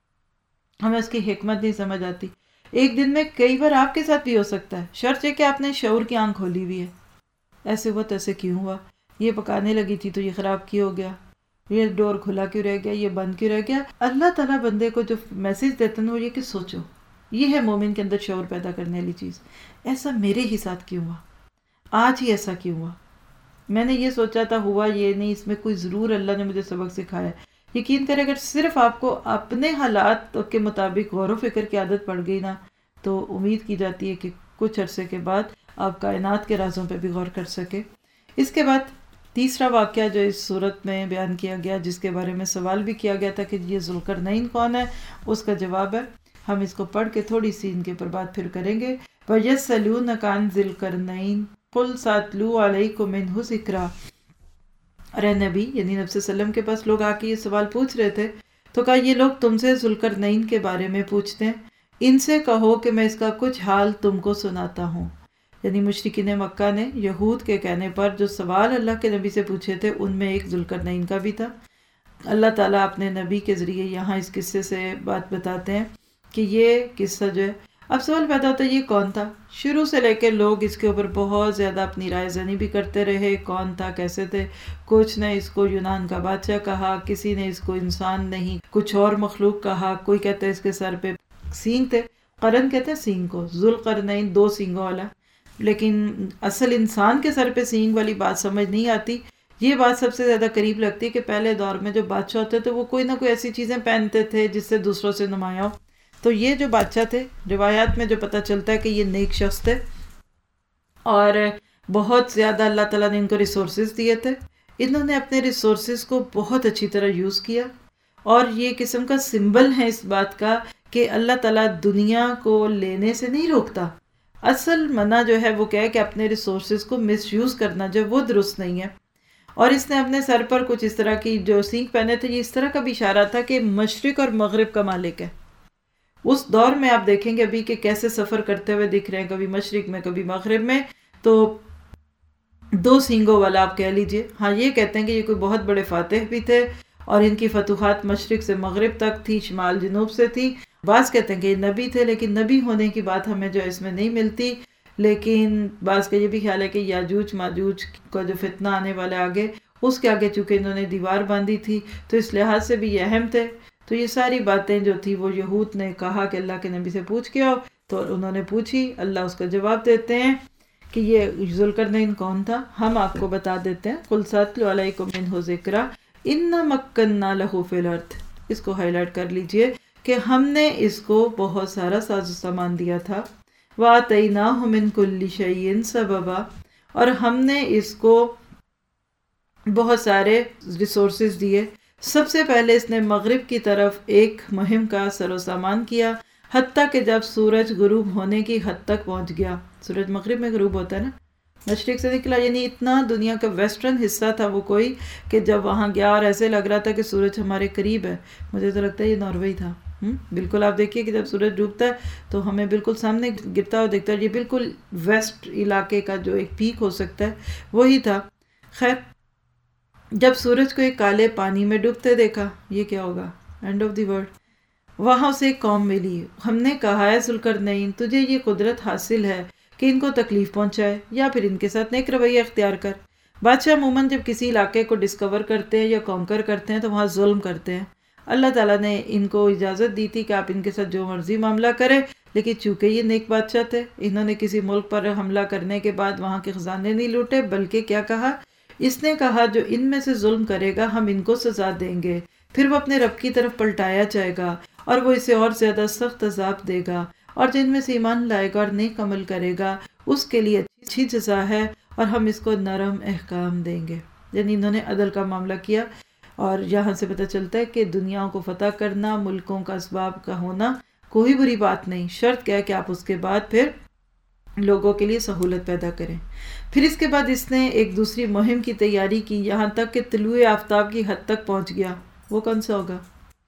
ہمیں اس کی حکمت نہیں سمجھ آتی۔ ایک دن میں کئی بار آپ کے ساتھ بھی ہو سکتا ہے، شرط ہے کہ آپ نے شعور کی آنکھ کھولی ہوئی ہے، ایسے ہوا تو ایسے کیوں ہوا، یہ پکانے لگی تھی تو یہ خراب کیوں ہو گیا، یہ ڈور کھلا کیوں رہ گیا، یہ بند کیوں رہ گیا۔ اللہ تعالیٰ بندے کو جو میسج دیتے ہیں وہ یہ کہ سوچو، یہ ہے مومن کے اندر شعور پیدا کرنے والی چیز، ایسا میرے ہی ساتھ کیوں ہوا، آج ہی ایسا کیوں ہوا، میں نے یہ سوچا تھا ہوا یہ نہیں، اس میں کوئی ضرور اللہ نے مجھے سبق سکھایا ہے۔ یقین کرے اگر صرف آپ کو اپنے حالات کے مطابق غور و فکر کی عادت پڑ گئی نا، تو امید کی جاتی ہے کہ کچھ عرصے کے بعد آپ کائنات کے رازوں پہ بھی غور کر سکے۔ اس کے بعد تیسرا واقعہ جو اس صورت میں بیان کیا گیا، جس کے بارے میں سوال بھی کیا گیا تھا کہ یہ ذوالقرنین کون ہے، اس کا جواب ہے، ہم اس کو پڑھ کے تھوڑی سی ان کے پر بات پھر کریں گے۔ وَيَسْأَلُونَكَ عَنْ ذِي الْقَرْنَيْنِ قُلْ سَأَتْلُو عَلَيْكُم مِّنْهُ ذِكْرًا۔ ارے نبی یعنی نبی صلی اللہ علیہ وسلم کے پاس لوگ آ کے یہ سوال پوچھ رہے تھے، تو کہا یہ لوگ تم سے ذوالقرنین کے بارے میں پوچھتے ہیں، ان سے کہو کہ میں اس کا کچھ حال تم کو سناتا ہوں۔ یعنی مشرکین مکہ نے یہود کے کہنے پر جو سوال اللہ کے نبی سے پوچھے تھے، ان میں ایک ذوالقرنین کا بھی تھا۔ اللہ تعالیٰ اپنے نبی کے ذریعے یہاں اس قصے سے بات بتاتے ہیں کہ یہ قصہ جو ہے، اب سوال پیدا ہوتا ہے یہ کون تھا۔ شروع سے لے کے لوگ اس کے اوپر بہت زیادہ اپنی رائے زنی بھی کرتے رہے، کون تھا، کیسے تھے۔ کچھ نے اس کو یونان کا بادشاہ کہا، کسی نے اس کو انسان نہیں کچھ اور مخلوق کہا، کوئی کہتا ہے اس کے سر پہ سینگ تھے، قرن کہتے ہیں سینگ کو، ذوالقرنین 2 سینگوں والا، لیکن اصل انسان کے سر پہ سینگ والی بات سمجھ نہیں آتی۔ یہ بات سب سے زیادہ قریب لگتی ہے کہ پہلے دور میں جو بادشاہ ہوتے تھے وہ کوئی نہ کوئی ایسی چیزیں پہنتے تھے جس سے دوسروں سے نمایاں ہو۔ تو یہ جو بادشاہ تھے، روایات میں جو پتہ چلتا ہے کہ یہ نیک شخص تھے اور بہت زیادہ اللہ تعالیٰ نے ان کو ریسورسز دیے تھے. انہوں نے اپنے ریسورسز کو بہت اچھی طرح یوز کیا، اور یہ قسم کا سمبل ہے اس بات کا کہ اللہ تعالیٰ دنیا کو لینے سے نہیں روکتا. اصل منع جو ہے وہ کیا ہے کہ اپنے ریسورسز کو مس یوز کرنا جو وہ درست نہیں ہے. اور اس نے اپنے سر پر کچھ اس طرح کی جو سینگ پہنے تھے، یہ اس طرح کا بھی اشارہ تھا کہ مشرق اور مغرب کا مالک ہے. اس دور میں آپ دیکھیں گے ابھی کہ کیسے سفر کرتے ہوئے دکھ رہے ہیں، کبھی مشرق میں کبھی مغرب میں، تو دو سینگوں والا آپ کہہ لیجئے. ہاں یہ کہتے ہیں کہ یہ کوئی بہت بڑے فاتح بھی تھے اور ان کی فتوحات مشرق سے مغرب تک تھی، شمال جنوب سے تھی. بعض کہتے ہیں کہ یہ نبی تھے، لیکن نبی ہونے کی بات ہمیں جو اس میں نہیں ملتی. لیکن بعض کا یہ بھی خیال ہے کہ یاجوج ماجوج کا جو فتنہ آنے والا آگے، اس کے آگے چونکہ انہوں نے دیوار باندھی تھی تو اس لحاظ سے بھی یہ اہم تھے. تو یہ ساری باتیں جو تھی وہ یہود نے کہا کہ اللہ کے نبی سے پوچھ کے آؤ، تو انہوں نے پوچھی. اللہ اس کا جواب دیتے ہیں کہ یہ ذوالقرنین کون تھا. ہم آپ کو بتا دیتے ہیں. قُلْ سَأَتْلُو عَلَيْكُم مِّنْهُ ذِكْرًا إِنَّا مَكَّنَّا لَهُ فِي الْأَرْضِ. اس کو ہائی لائٹ کر لیجئے کہ ہم نے اس کو بہت سارا ساز و سامان دیا تھا. وَآتَيْنَاهُ مِن كُلِّ شَيْءٍ سَبَبًا، اور ہم نے اس کو بہت سارے ریسورسز دیے. سب سے پہلے اس نے مغرب کی طرف ایک مہم کا سر و سامان کیا، حتیٰ کہ جب سورج غروب ہونے کی حد تک پہنچ گیا. سورج مغرب میں غروب ہوتا ہے نا، مشرق سے نکلا، یعنی اتنا دنیا کا ویسٹرن حصہ تھا وہ کوئی کہ جب وہاں گیا اور ایسے لگ رہا تھا کہ سورج ہمارے قریب ہے. مجھے تو لگتا ہے یہ ناروے تھا. بالکل آپ دیکھیے کہ جب سورج ڈوبتا ہے تو ہمیں بالکل سامنے گرتا ہوا دکھتا ہے. یہ بالکل ویسٹ علاقے کا جو ایک پیک ہو سکتا ہے وہی تھا. خیر، جب سورج کو ایک کالے پانی میں ڈوبتے دیکھا، یہ کیا ہوگا، اینڈ آف دی ورلڈ. وہاں اسے ایک قوم ملی. ہم نے کہا ہے ذوالقرنین، تجھے یہ قدرت حاصل ہے کہ ان کو تکلیف پہنچائے یا پھر ان کے ساتھ نیک رویہ اختیار کر. بادشاہ عموماً جب کسی علاقے کو ڈسکور کرتے ہیں یا کانکر کرتے ہیں تو وہاں ظلم کرتے ہیں. اللہ تعالیٰ نے ان کو اجازت دی تھی کہ آپ ان کے ساتھ جو مرضی معاملہ کریں، لیکن چونکہ یہ نیک بادشاہ تھے، انہوں نے کسی ملک پر حملہ کرنے کے بعد وہاں کے خزانے نہیں لوٹے، بلکہ کیا کہا، اس نے کہا جو ان میں سے ظلم کرے گا ہم ان کو سزا دیں گے، پھر وہ اپنے رب کی طرف پلٹایا جائے گا اور وہ اسے اور زیادہ سخت عذاب دے گا، اور جن میں سے ایمان لائے گا اور نیک عمل کرے گا اس کے لیے اچھی جزا ہے، اور ہم اس کو نرم احکام دیں گے. یعنی انہوں نے عدل کا معاملہ کیا. اور یہاں سے پتہ چلتا ہے کہ دنیاؤں کو فتح کرنا، ملکوں کا اسباب کا ہونا کوئی بری بات نہیں. شرط کیا ہے کہ آپ اس کے بعد پھر لوگوں کے لیے سہولت پیدا کریں. پھر اس کے بعد اس نے ایک دوسری مہم کی تیاری کی، یہاں تک کہ طلوع آفتاب کی حد تک پہنچ گیا. وہ کون سا ہوگا؟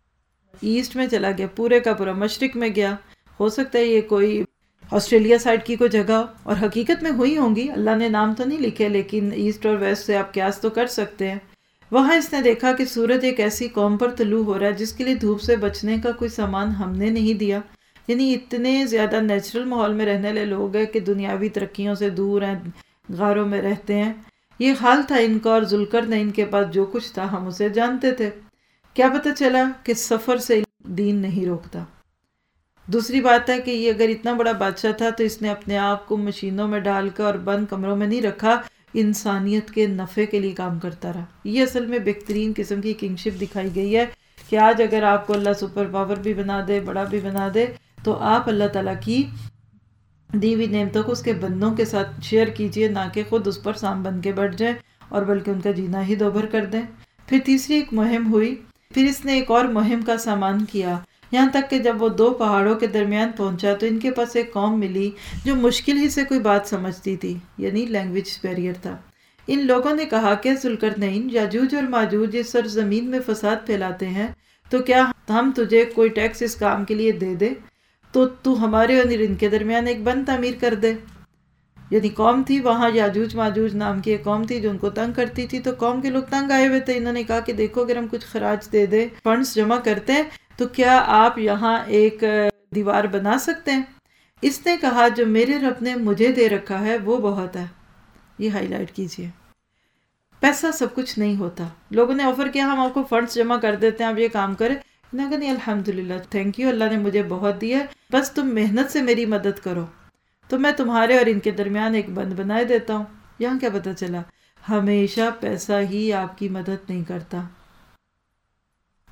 ایسٹ میں چلا گیا، پورے کا پورا مشرق میں گیا. ہو سکتا ہے یہ کوئی آسٹریلیا سائڈ کی کوئی جگہ، اور حقیقت میں ہوئی ہوں گی، اللہ نے نام تو نہیں لکھے، لیکن ایسٹ اور ویسٹ سے آپ قیاس تو کر سکتے ہیں. وہاں اس نے دیکھا کہ سورج ایک ایسی قوم پر طلوع ہو رہا ہے جس کے لیے دھوپ سے بچنے کا کوئی سامان ہم نے نہیں دیا. یعنی اتنے زیادہ نیچرل ماحول میں رہنے والے لوگ ہیں کہ دنیاوی ترقیوں سے دور ہیں، غاروں میں رہتے ہیں. یہ حال تھا ان کا، اور ذوالقرنین کے پاس جو کچھ تھا ہم اسے جانتے تھے. کیا پتہ چلا کہ سفر سے دین نہیں روکتا. دوسری بات ہے کہ یہ اگر اتنا بڑا بادشاہ تھا تو اس نے اپنے آپ کو مشینوں میں ڈال کر اور بند کمروں میں نہیں رکھا، انسانیت کے نفع کے لیے کام کرتا رہا. یہ اصل میں بہترین قسم کی کنگشپ دکھائی گئی ہے کہ آج اگر آپ کو اللہ سپر پاور بھی بنا دے، بڑا بھی بنا دے، تو آپ اللہ تعالیٰ کی دی ہوئی نعمتوں کو اس کے بندوں کے ساتھ شیئر کیجئے، نہ کہ خود اس پر سام بن کے بیٹھ جائیں اور بلکہ ان کا جینا ہی دوبھر کر دیں. پھر تیسری ایک مہم ہوئی. پھر اس نے ایک اور مہم کا سامان کیا، یہاں تک کہ جب وہ دو پہاڑوں کے درمیان پہنچا تو ان کے پاس ایک قوم ملی جو مشکل ہی سے کوئی بات سمجھتی تھی، یعنی لینگویج بیریئر تھا. ان لوگوں نے کہا کہ ذوالقرنین، یاجوج اور ماجوج اس سرزمین میں فساد پھیلاتے ہیں، تو کیا ہم تجھے کوئی ٹیکس اس کام کے لیے دے دے تو تو ہمارے اور ان کے درمیان ایک بند تعمیر کر دے. یعنی قوم تھی وہاں، یاجوج ماجوج نام کی ایک قوم تھی جو ان کو تنگ کرتی تھی، تو قوم کے لوگ تنگ آئے ہوئے تھے. انہوں نے کہا کہ دیکھو اگر ہم کچھ خراج دے دیں، فنڈز جمع کرتے ہیں، تو کیا آپ یہاں ایک دیوار بنا سکتے ہیں. اس نے کہا جو میرے رب نے مجھے دے رکھا ہے وہ بہت ہے. یہ ہائی لائٹ کیجئے. پیسہ سب کچھ نہیں ہوتا. لوگوں نے آفر کیا ہم آپ کو فنڈز جمع کر دیتے ہیں، آپ یہ کام کریں. انہوں نے کہا نہیں، الحمدللہ، تھینک یو، اللہ نے مجھے بہت دیا، بس تم محنت سے میری مدد کرو تو میں تمہارے اور ان کے درمیان ایک بند بنائے دیتا ہوں. یہاں کیا پتہ چلا، ہمیشہ پیسہ ہی آپ کی مدد نہیں کرتا.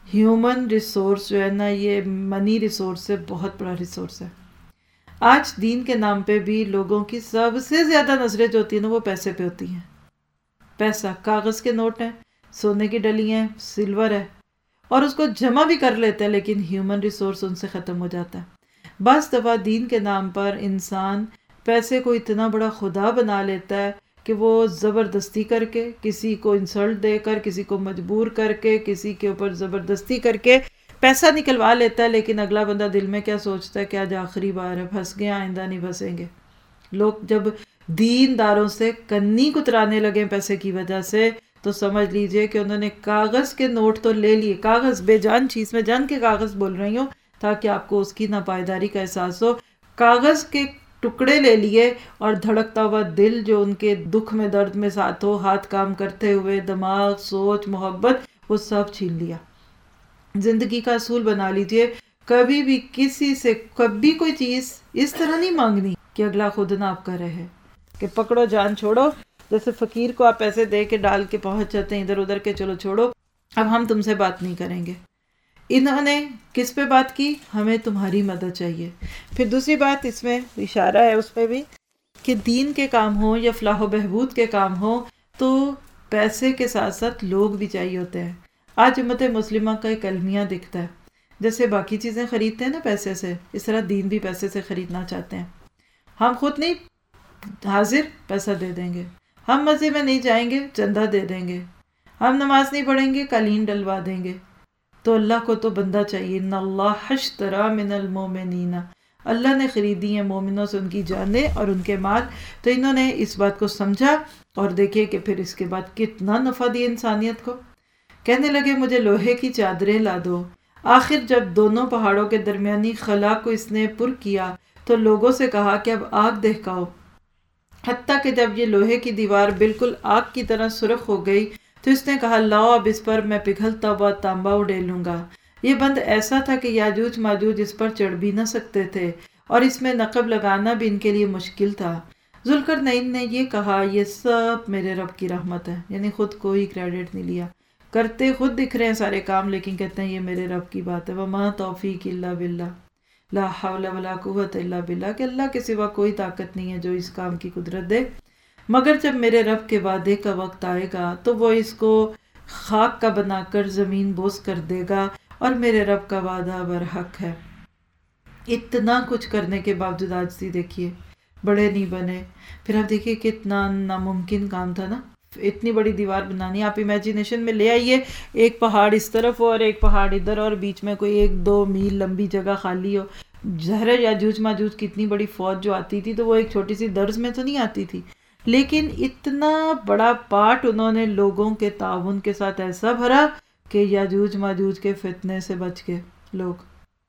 ہیومن ریسورس جو ہے نا، یہ منی ریسورس سے بہت بڑا ریسورس ہے۔ آج دین کے نام پہ بھی لوگوں کی سب سے زیادہ نظریں جو ہوتی ہیں نا وہ پیسے پہ ہوتی ہیں۔ پیسہ، کاغذ کے نوٹ ہیں، سونے کی ڈلیاں ہیں، سلور ہے، اور اس کو جمع بھی کر لیتے ہیں، لیکن ہیومن ریسورس ان سے ختم ہو جاتا ہے۔ بعض دفعہ دین کے نام پر انسان پیسے کو اتنا بڑا خدا بنا لیتا ہے کہ وہ زبردستی کر کے، کسی کو انسلٹ دے کر، کسی کو مجبور کر کے، کسی کے اوپر زبردستی کر کے پیسہ نکلوا لیتا ہے، لیکن اگلا بندہ دل میں کیا سوچتا ہے کہ آج آخری بار ہے، پھنس گئے، آئندہ نہیں پھنسیں گے۔ لوگ جب دین داروں سے کنی کترانے لگے پیسے کی وجہ سے، تو سمجھ لیجئے کہ انہوں نے کاغذ کے نوٹ تو لے لیے، کاغذ بے جان چیز، میں جان کے کاغذ بول رہی ہوں تاکہ آپ کو اس کی ناپائیداری کا احساس ہو، کاغذ کے ٹکڑے لے لیے، اور دھڑکتا ہوا دل جو ان کے دکھ میں درد میں ساتھ ہو، ہاتھ کام کرتے ہوئے، دماغ، سوچ، محبت، وہ سب چھین لیا۔ زندگی کا اصول بنا لیجئے، کبھی بھی کسی سے کبھی کوئی چیز اس طرح نہیں مانگنی کہ اگلا خود نہ آپ کا رہے، کہ پکڑو جان چھوڑو، جیسے فقیر کو آپ پیسے دے کے ڈال کے پہنچ جاتے ہیں ادھر ادھر کے، چلو چھوڑو اب ہم تم سے بات نہیں کریں گے۔ انہوں نے کس پہ بات کی؟ ہمیں تمہاری مدد چاہیے۔ پھر دوسری بات اس میں اشارہ ہے اس پہ بھی کہ دین کے کام ہوں یا فلاح و بہبود کے کام ہوں تو پیسے کے ساتھ ساتھ لوگ بھی چاہیے ہوتے ہیں۔ آج امت مسلمہ کا ایک المیہ دکھتا ہے، جیسے باقی چیزیں خریدتے ہیں نا پیسے سے، اس طرح دین بھی پیسے سے خریدنا چاہتے ہیں۔ ہم خود نہیں حاضر، پیسہ دے دیں گے، ہم مسجد میں نہیں جائیں گے، چندہ دے دیں گے، ہم نماز نہیں پڑھیں گے، قالین ڈلوا دیں گے۔ تو اللہ کو تو بندہ چاہیے، ان اللہ اشتری من المؤمنین، اللہ نے خریدی ہیں مومنوں سے ان کی جانیں اور ان کے مال۔ تو انہوں نے اس بات کو سمجھا اور دیکھے کہ پھر اس کے بعد کتنا نفع دیا انسانیت کو۔ کہنے لگے مجھے لوہے کی چادریں لا دو۔ آخر جب دونوں پہاڑوں کے درمیانی خلا کو اس نے پر کیا تو لوگوں سے کہا کہ اب آگ دہکاؤ، حتیٰ کہ جب یہ لوہے کی دیوار بالکل آگ کی طرح سرخ ہو گئی تو اس نے کہا لاؤ اب اس پر میں پگھلتا ہوا تانبا اڈیلوں گا۔ یہ بند ایسا تھا کہ یاجوج ماجوج اس پر چڑھ بھی نہ سکتے تھے اور اس میں نقب لگانا بھی ان کے لیے مشکل تھا۔ ذوالقرنین نے یہ کہا یہ سب میرے رب کی رحمت ہے، یعنی خود کوئی کریڈٹ نہیں لیا، کرتے خود دکھ رہے ہیں سارے کام، لیکن کہتے ہیں یہ میرے رب کی بات ہے۔ وما توفیق الا باللہ، لا حول ولا قوت الا باللہ، کہ اللہ کے سوا کوئی طاقت نہیں ہے جو اس کام کی قدرت دے، مگر جب میرے رب کے وعدے کا وقت آئے گا تو وہ اس کو خاک کا بنا کر زمین بوس کر دے گا، اور میرے رب کا وعدہ برحق ہے۔ اتنا کچھ کرنے کے باوجود عاجزی دیکھیے، بڑے نہیں بنے۔ پھر آپ دیکھیے کتنا ناممکن کام تھا نا، اتنی بڑی دیوار بنانی۔ آپ امیجینیشن میں لے آئیے، ایک پہاڑ اس طرف ہو اور ایک پہاڑ ادھر، اور بیچ میں کوئی 1-2 میل لمبی جگہ خالی ہو۔ ظاہر ہے یاجوج ماجوج کی اتنی بڑی فوج جو آتی تھی تو وہ ایک چھوٹی سی درز میں تو نہیں آتی تھی، لیکن اتنا بڑا پارٹ انہوں نے لوگوں کے تعاون کے ساتھ ایسا بھرا کہ یاجوج ماجوج کے فتنے سے بچ گئے لوگ۔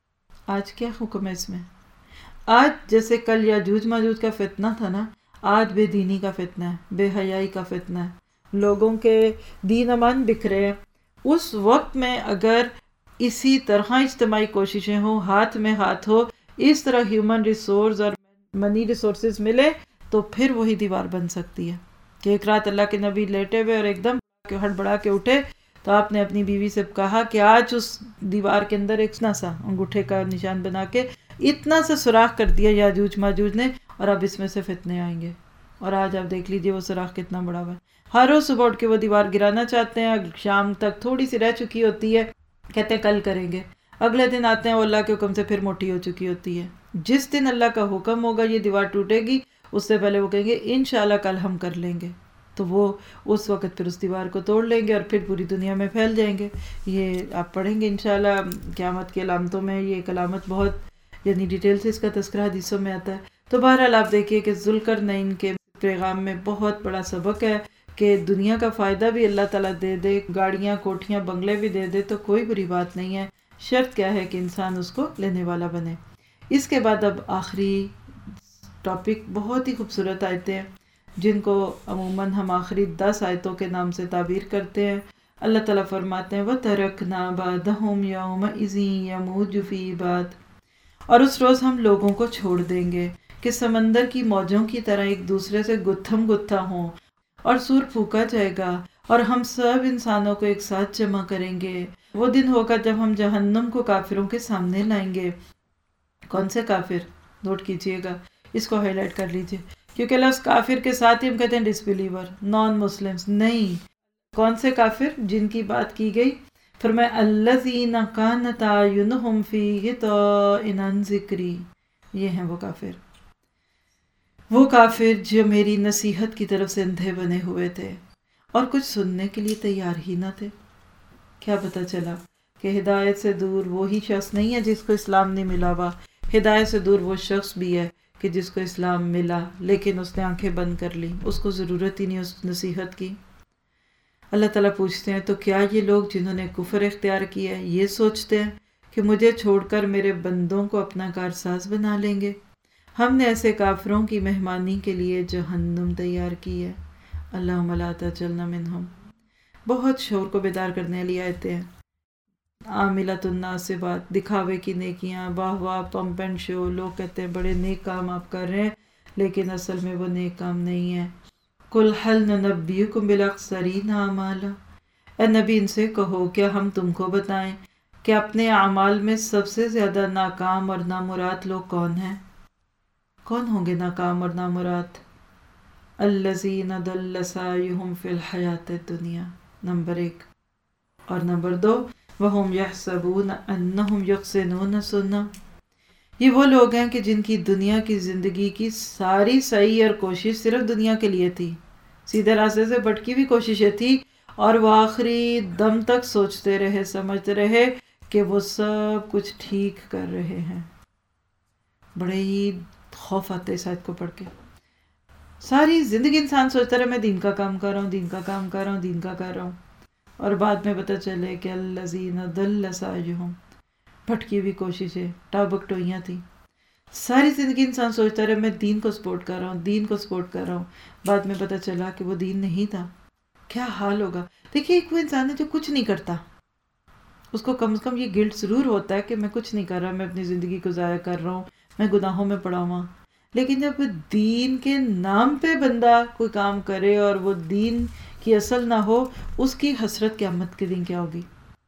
آج کیا حکم ہے اس میں؟ آج جیسے کل یاجوج ماجوج کا فتنہ تھا نا، آج بے دینی کا فتنہ ہے، بے حیائی کا فتنہ ہے، لوگوں کے دین امان بکھرے ہیں۔ اس وقت میں اگر اسی طرح اجتماعی کوششیں ہوں، ہاتھ میں ہاتھ ہو، اس طرح ہیومن ریسورس اور منی ریسورسز ملے تو پھر وہی دیوار بن سکتی ہے۔ کہ ایک رات اللہ کے نبی لیٹے ہوئے اور ایک دم ہڑبڑا کے اٹھے تو آپ نے اپنی بیوی سے کہا کہ آج اس دیوار کے اندر ایک اتنا سا انگوٹھے کا نشان بنا کے اتنا سا سوراخ کر دیا یاجوج ماجوج نے، اور اب اس میں سے فتنے آئیں گے۔ اور آج آپ دیکھ لیجئے وہ سوراخ کتنا بڑا ہوا ہے۔ ہر روز صبح اٹھ کے وہ دیوار گرانا چاہتے ہیں، شام تک تھوڑی سی رہ چکی ہوتی ہے، کہتے ہیں کل کریں گے، اگلے دن آتے ہیں وہ اللہ کے حکم سے پھر موٹی ہو چکی ہوتی ہے۔ جس دن اللہ کا حکم ہوگا یہ دیوار ٹوٹے گی، اس سے پہلے وہ کہیں گے انشاءاللہ کل ہم کر لیں گے، تو وہ اس وقت پھر اس دیوار کو توڑ لیں گے اور پھر پوری دنیا میں پھیل جائیں گے۔ یہ آپ پڑھیں گے انشاءاللہ قیامت کی علامتوں میں، یہ ایک علامت بہت یعنی ڈیٹیل سے اس کا تذکرہ حدیثوں میں آتا ہے۔ تو بہرحال آپ دیکھیے کہ ذوالقرنین کے پیغام میں بہت بڑا سبق ہے کہ دنیا کا فائدہ بھی اللہ تعالیٰ دے دے، گاڑیاں کوٹھیاں بنگلے بھی دے دے تو کوئی بری بات نہیں ہے، شرط کیا ہے کہ انسان اس کو لینے والا بنے۔ اس کے بعد اب آخری ٹاپک، بہت ہی خوبصورت آیتیں ہیں جن کو عموماً ہم آخری 10 آیتوں کے نام سے تعبیر کرتے ہیں۔ اللہ تعالیٰ فرماتے ہیں وَتَرَكْنَا بَعْدَهُمْ يَوْمَئِذٍ يَمُوجُ فِي بَعْضٍ، اور اس روز ہم لوگوں کو چھوڑ دیں گے کہ سمندر کی موجوں کی طرح ایک دوسرے سے گتھم گتھا ہوں، اور سور پھونکا جائے گا اور ہم سب انسانوں کو ایک ساتھ جمع کریں گے۔ وہ دن ہوگا جب ہم جہنم کو کافروں کے سامنے لائیں گے. کون سے کافر؟ نوٹ کیجئے گا، اس کو ہائی لائٹ کر لیجئے، کیونکہ لفظ کافر کے ساتھ ہی ہم کہتے ہیں ڈس بلیور، نان مسلمز. نہیں، کون سے کافر جن کی بات کی گئی؟ فرمایا الذین کانت اعینہم فی غطاء عن ذکری. یہ ہیں وہ کافر جو میری نصیحت کی طرف سے اندھے بنے ہوئے تھے اور کچھ سننے کے لیے تیار ہی نہ تھے. کیا پتہ چلا کہ ہدایت سے دور وہی شخص نہیں ہے جس کو اسلام نہیں ملا ہوا، ہدایت سے دور وہ شخص بھی ہے کہ جس کو اسلام ملا لیکن اس نے آنکھیں بند کر لی، اس کو ضرورت ہی نہیں اس نصیحت کی. اللہ تعالیٰ پوچھتے ہیں تو کیا یہ لوگ جنہوں نے کفر اختیار کیا ہے یہ سوچتے ہیں کہ مجھے چھوڑ کر میرے بندوں کو اپنا کارساز بنا لیں گے؟ ہم نے ایسے کافروں کی مہمانی کے لیے جہنم تیار کی ہے. اللہم لا تجعلنا منہم. بہت شور کو بیدار کرنے والی آیتیں ہیں. عاملۃ الناصبات، دکھاوے کی نیکیاں، واہ واہ، پمپ اینڈ شو. لوگ کہتے ہیں بڑے نیک کام آپ کر رہے ہیں لیکن اصل میں وہ نیک کام نہیں ہے. قل هل ننبئکم بالاخسرین اعمالا. اے نبی ان سے کہو کیا ہم تم کو بتائیں کہ اپنے اعمال میں سب سے زیادہ ناکام اور نامراد لوگ کون ہیں؟ کون ہوں گے ناکام اور نامراد؟ الذین ضل سعیہم فی الحیاۃ الدنیا، نمبر 1. اور نمبر 2، وَهُمْ يَحْسَبُونَ أَنَّهُمْ يُحْسِنُونَ صُنْعًا. یہ وہ لوگ ہیں کہ جن کی دنیا کی زندگی کی ساری سعی اور کوشش صرف دنیا کے لیے تھی، سیدھے راستے سے بھٹکی بھی کوششیں تھی، اور وہ آخری دم تک سوچتے رہے، سمجھتے رہے کہ وہ سب کچھ ٹھیک کر رہے ہیں. بڑے ہی خوف آتے اس آیت کو پڑھ کے. ساری زندگی انسان سوچتا رہے میں دین کا کام کر رہا ہوں، دین کا کام کر رہا ہوں، دین کا کر رہا ہوں، اور بعد میں پتہ چلے کہ الذین ضل سعیہم، بھٹکی ہوئی کوششیں، ٹابک ٹوئیاں تھیں. ساری زندگی انسان سوچتا رہے میں دین کو سپورٹ کر رہا ہوں، دین کو سپورٹ کر رہا ہوں، بعد میں پتہ چلا کہ وہ دین نہیں تھا. کیا حال ہوگا؟ دیکھیے ایک وہ انسان ہے جو کچھ نہیں کرتا، اس کو کم از کم یہ گلٹ ضرور ہوتا ہے کہ میں کچھ نہیں کر رہا، میں اپنی زندگی کو ضائع کر رہا ہوں، میں گناہوں میں پڑا ہوا. لیکن جب دین کے نام پہ بندہ کوئی کام کرے اور وہ دین کی اصل نہ ہو، اس کی حسرت قیامت کے دن کیا ہوگی؟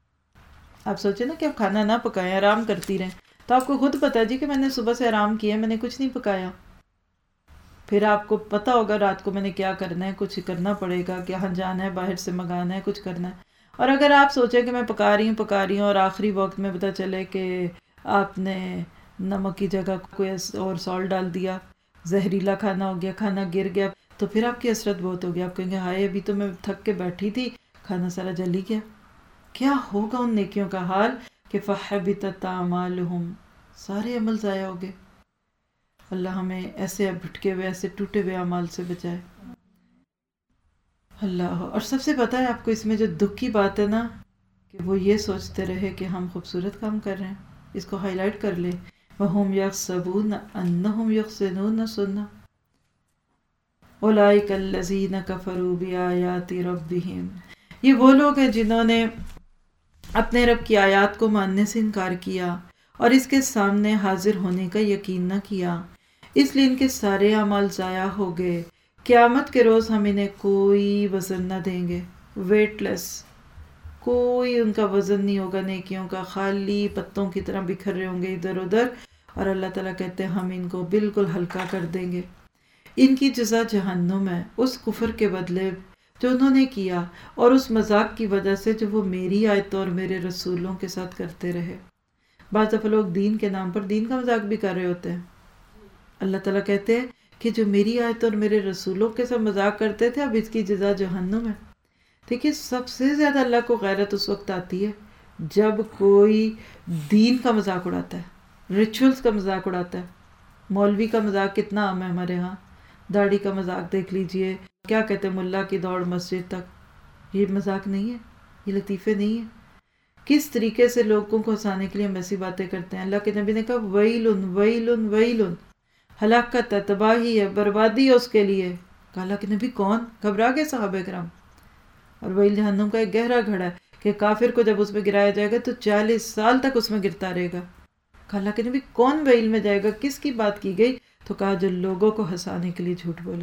آپ سوچیں نا کہ آپ کھانا نہ پکائیں، آرام کرتی رہیں، تو آپ کو خود پتا جی کہ میں نے صبح سے آرام کیا ہے، میں نے کچھ نہیں پکایا. پھر آپ کو پتا ہوگا رات کو میں نے کیا کرنا ہے، کچھ کرنا پڑے گا، کہاں جانا ہے، باہر سے منگانا ہے، کچھ کرنا ہے. اور اگر آپ سوچیں کہ میں پکا رہی ہوں اور آخری وقت میں پتہ چلے کہ آپ نے نمک کی جگہ کوئی اور سالٹ ڈال دیا، زہریلا کھانا ہو گیا، کھانا گر گیا، تو پھر آپ کی حسرت بہت ہوگی. آپ کہیں گے ہائے ابھی تو میں تھک کے بیٹھی تھی، کھانا سارا جل ہی گیا. کیا ہوگا ان نیکیوں کا حال کہ فَحَبِطَتْ أَعْمَالُهُمْ، سارے عمل ضائع ہو گئے. اللہ ہمیں ایسے بھٹکے ہوئے، ایسے ٹوٹے ہوئے اعمال سے بچائے. اللہ. اور سب سے پتہ ہے آپ کو اس میں جو دکھ کی بات ہے نا، کہ وہ یہ سوچتے رہے کہ ہم خوبصورت کام کر رہے ہیں. اس کو ہائی لائٹ کر لے، وَهُمْ يَحْسَبُونَ أَنَّهُمْ يُحْسِنُونَ صُنْعًا أُولَئِكَ الَّذِينَ كَفَرُوا بِآيَاتِ رَبِّهِمْ. یہ وہ لوگ ہیں جنہوں نے اپنے رب کی آیات کو ماننے سے انکار کیا اور اس کے سامنے حاضر ہونے کا یقین نہ کیا، اس لیے ان کے سارے اعمال ضائع ہو گئے. قیامت کے روز ہم انہیں کوئی وزن نہ دیں گے، ویٹ لیس، کوئی ان کا وزن نہیں ہوگا نیکیوں کا، خالی پتوں کی طرح بکھر رہے ہوں گے ادھر ادھر. اور اللہ تعالیٰ کہتے ہیں ہم ان کو بالکل ہلکا کر دیں گے. ان کی جزا جہنم ہے، اس کفر کے بدلے جو انہوں نے کیا اور اس مذاق کی وجہ سے جو وہ میری آیتوں اور میرے رسولوں کے ساتھ کرتے رہے. بعض دفعہ لوگ دین کے نام پر دین کا مذاق بھی کر رہے ہوتے ہیں. اللہ تعالیٰ کہتے ہیں کہ جو میری آیت اور میرے رسولوں کے ساتھ مذاق کرتے تھے اب اس کی جزا جہنم ہے. دیکھیے سب سے زیادہ اللہ کو غیرت اس وقت آتی ہے جب کوئی دین کا مذاق اڑاتا ہے، ریچولز کا مذاق اڑاتا ہے. مولوی کا مذاق کتنا عام ہے ہمارے ہاں. داڑھی کا مذاق دیکھ لیجئے، کیا کہتے ہیں ملا کی دوڑ مسجد تک. یہ مذاق نہیں ہے، یہ لطیفے نہیں ہیں. کس طریقے سے لوگوں کو ہنسانے کے لیے ہم ایسی باتیں کرتے ہیں. اللہ کے نبی نے کہا ویلن ویلن ویلن، ہلاکت ہے، تباہی ہے، بربادی ہے اس کے لیے. کہا اللہ کے نبی کون؟ گھبرا گئے صحابہ کرام. اور ویل جہنم کا ایک گہرا گھڑا ہے کہ کافر کو جب اس میں گرایا جائے گا تو 40 سال تک اس میں گرتا رہے گا. کہا اللہ کے نبی کون ویل میں جائے گا، کس کی بات کی گئی؟ تو کہا جو لوگوں کو ہنسانے کے لیے جھوٹ بولے.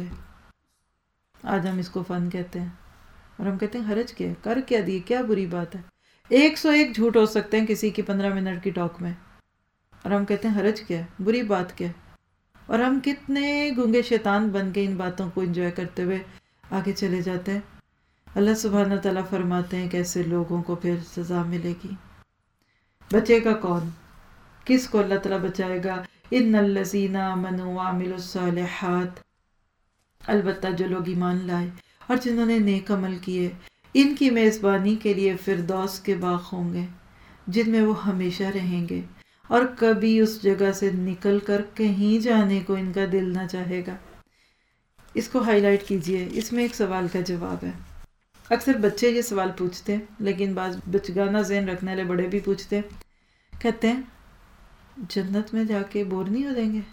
آج ہم اس کو فن کہتے ہیں اور ہم کہتے ہیں حرج کیا، کر کیا دیے، کیا بری بات ہے. 101 جھوٹ ہو سکتے ہیں کسی کی 15 منٹ کی ٹاک میں، اور ہم کہتے ہیں حرج کیا ہے، بری بات کیا ہے، اور ہم کتنے گنگے شیطان بن کے ان باتوں کو انجوائے کرتے ہوئے آگے چلے جاتے ہیں۔ اللہ سبحانہ تعالیٰ فرماتے ہیں کہ ایسے لوگوں کو پھر سزا ملے گی۔ بچے گا کون؟ کس کو اللہ تعالیٰ بچائے گا؟ ان الذین آمنوا وعملوا الصالحات، البتہ جو لوگ ایمان لائے اور جنہوں نے نیک عمل کیے، ان کی میزبانی کے لیے فردوس کے باغ ہوں گے جن میں وہ ہمیشہ رہیں گے، اور کبھی اس جگہ سے نکل کر کہیں جانے کو ان کا دل نہ چاہے گا۔ اس کو ہائی لائٹ کیجئے، اس میں ایک سوال کا جواب ہے۔ اکثر بچے یہ سوال پوچھتے ہیں، لیکن بعض بچگانہ ذہن رکھنے والے بڑے بھی پوچھتے ہیں، کہتے ہیں جنت میں جا کے بور نہیں ہو جائیں گے؟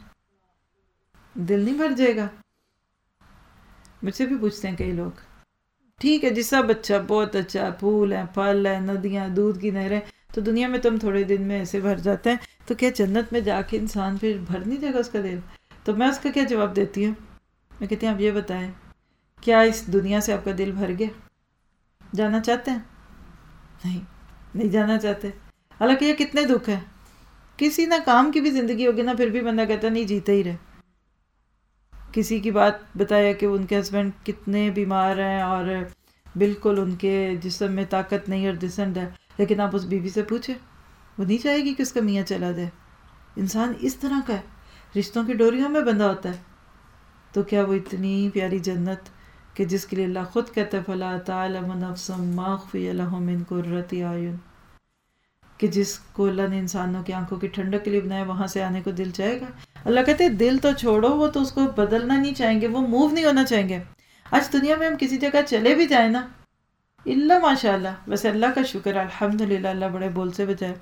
دل نہیں بھر جائے گا؟ مجھ سے بھی پوچھتے ہیں کئی لوگ۔ ٹھیک ہے جس سا بچہ بہت اچھا، پھول ہیں، پھل ہیں، ندیاں، دودھ کی نہریں، تو دنیا میں تم تھوڑے دن میں ایسے بھر جاتے ہیں، تو کیا جنت میں جا کے انسان پھر بھر نہیں جائے گا اس کا دل؟ تو میں اس کا کیا جواب دیتی ہوں؟ میں کہتی ہوں آپ یہ بتائیں کیا اس دنیا سے آپ کا دل بھر گیا؟ جانا چاہتے ہیں؟ نہیں جانا چاہتے۔ حالانکہ یہ کتنے دکھ ہیں، کسی نہ کام کی بھی زندگی ہوگی نا، پھر بھی بندہ کہتا نہیں جیتے ہی رہے۔ کسی کی بات بتایا کہ ان کے ہسبینڈ کتنے بیمار ہیں اور بالکل ان کے جسم میں طاقت نہیں اور ڈسنڈ ہے، لیکن آپ اس بیوی سے پوچھیں وہ نہیں چاہے گی کہ اس کا میاں چلا جائے۔ انسان اس طرح کا ہے، رشتوں کی ڈوریوں میں بندھا ہوتا ہے۔ تو کیا وہ اتنی پیاری جنت کہ جس کے لیے اللہ خود کہتا ہے فَلَا تَعْلَمُ نَفْسٌ مَا أُخْفِيَ لَهُم مِّن قُرَّةِ أَعْيُنٍ، کہ جس کو اللہ نے انسانوں کی آنکھوں کی ٹھنڈک کے لیے بنایا وہاں سے آنے کو دل چاہے گا؟ اللہ کہتے ہیں دل تو چھوڑو، وہ تو اس کو بدلنا نہیں چاہیں گے، وہ موو نہیں ہونا چاہیں گے۔ آج دنیا میں ہم کسی جگہ چلے بھی جائیں نا، اللہ ماشاء اللہ، ویسے اللہ کا شکر ہے الحمدللہ، اللہ بڑے بول سے بچائے،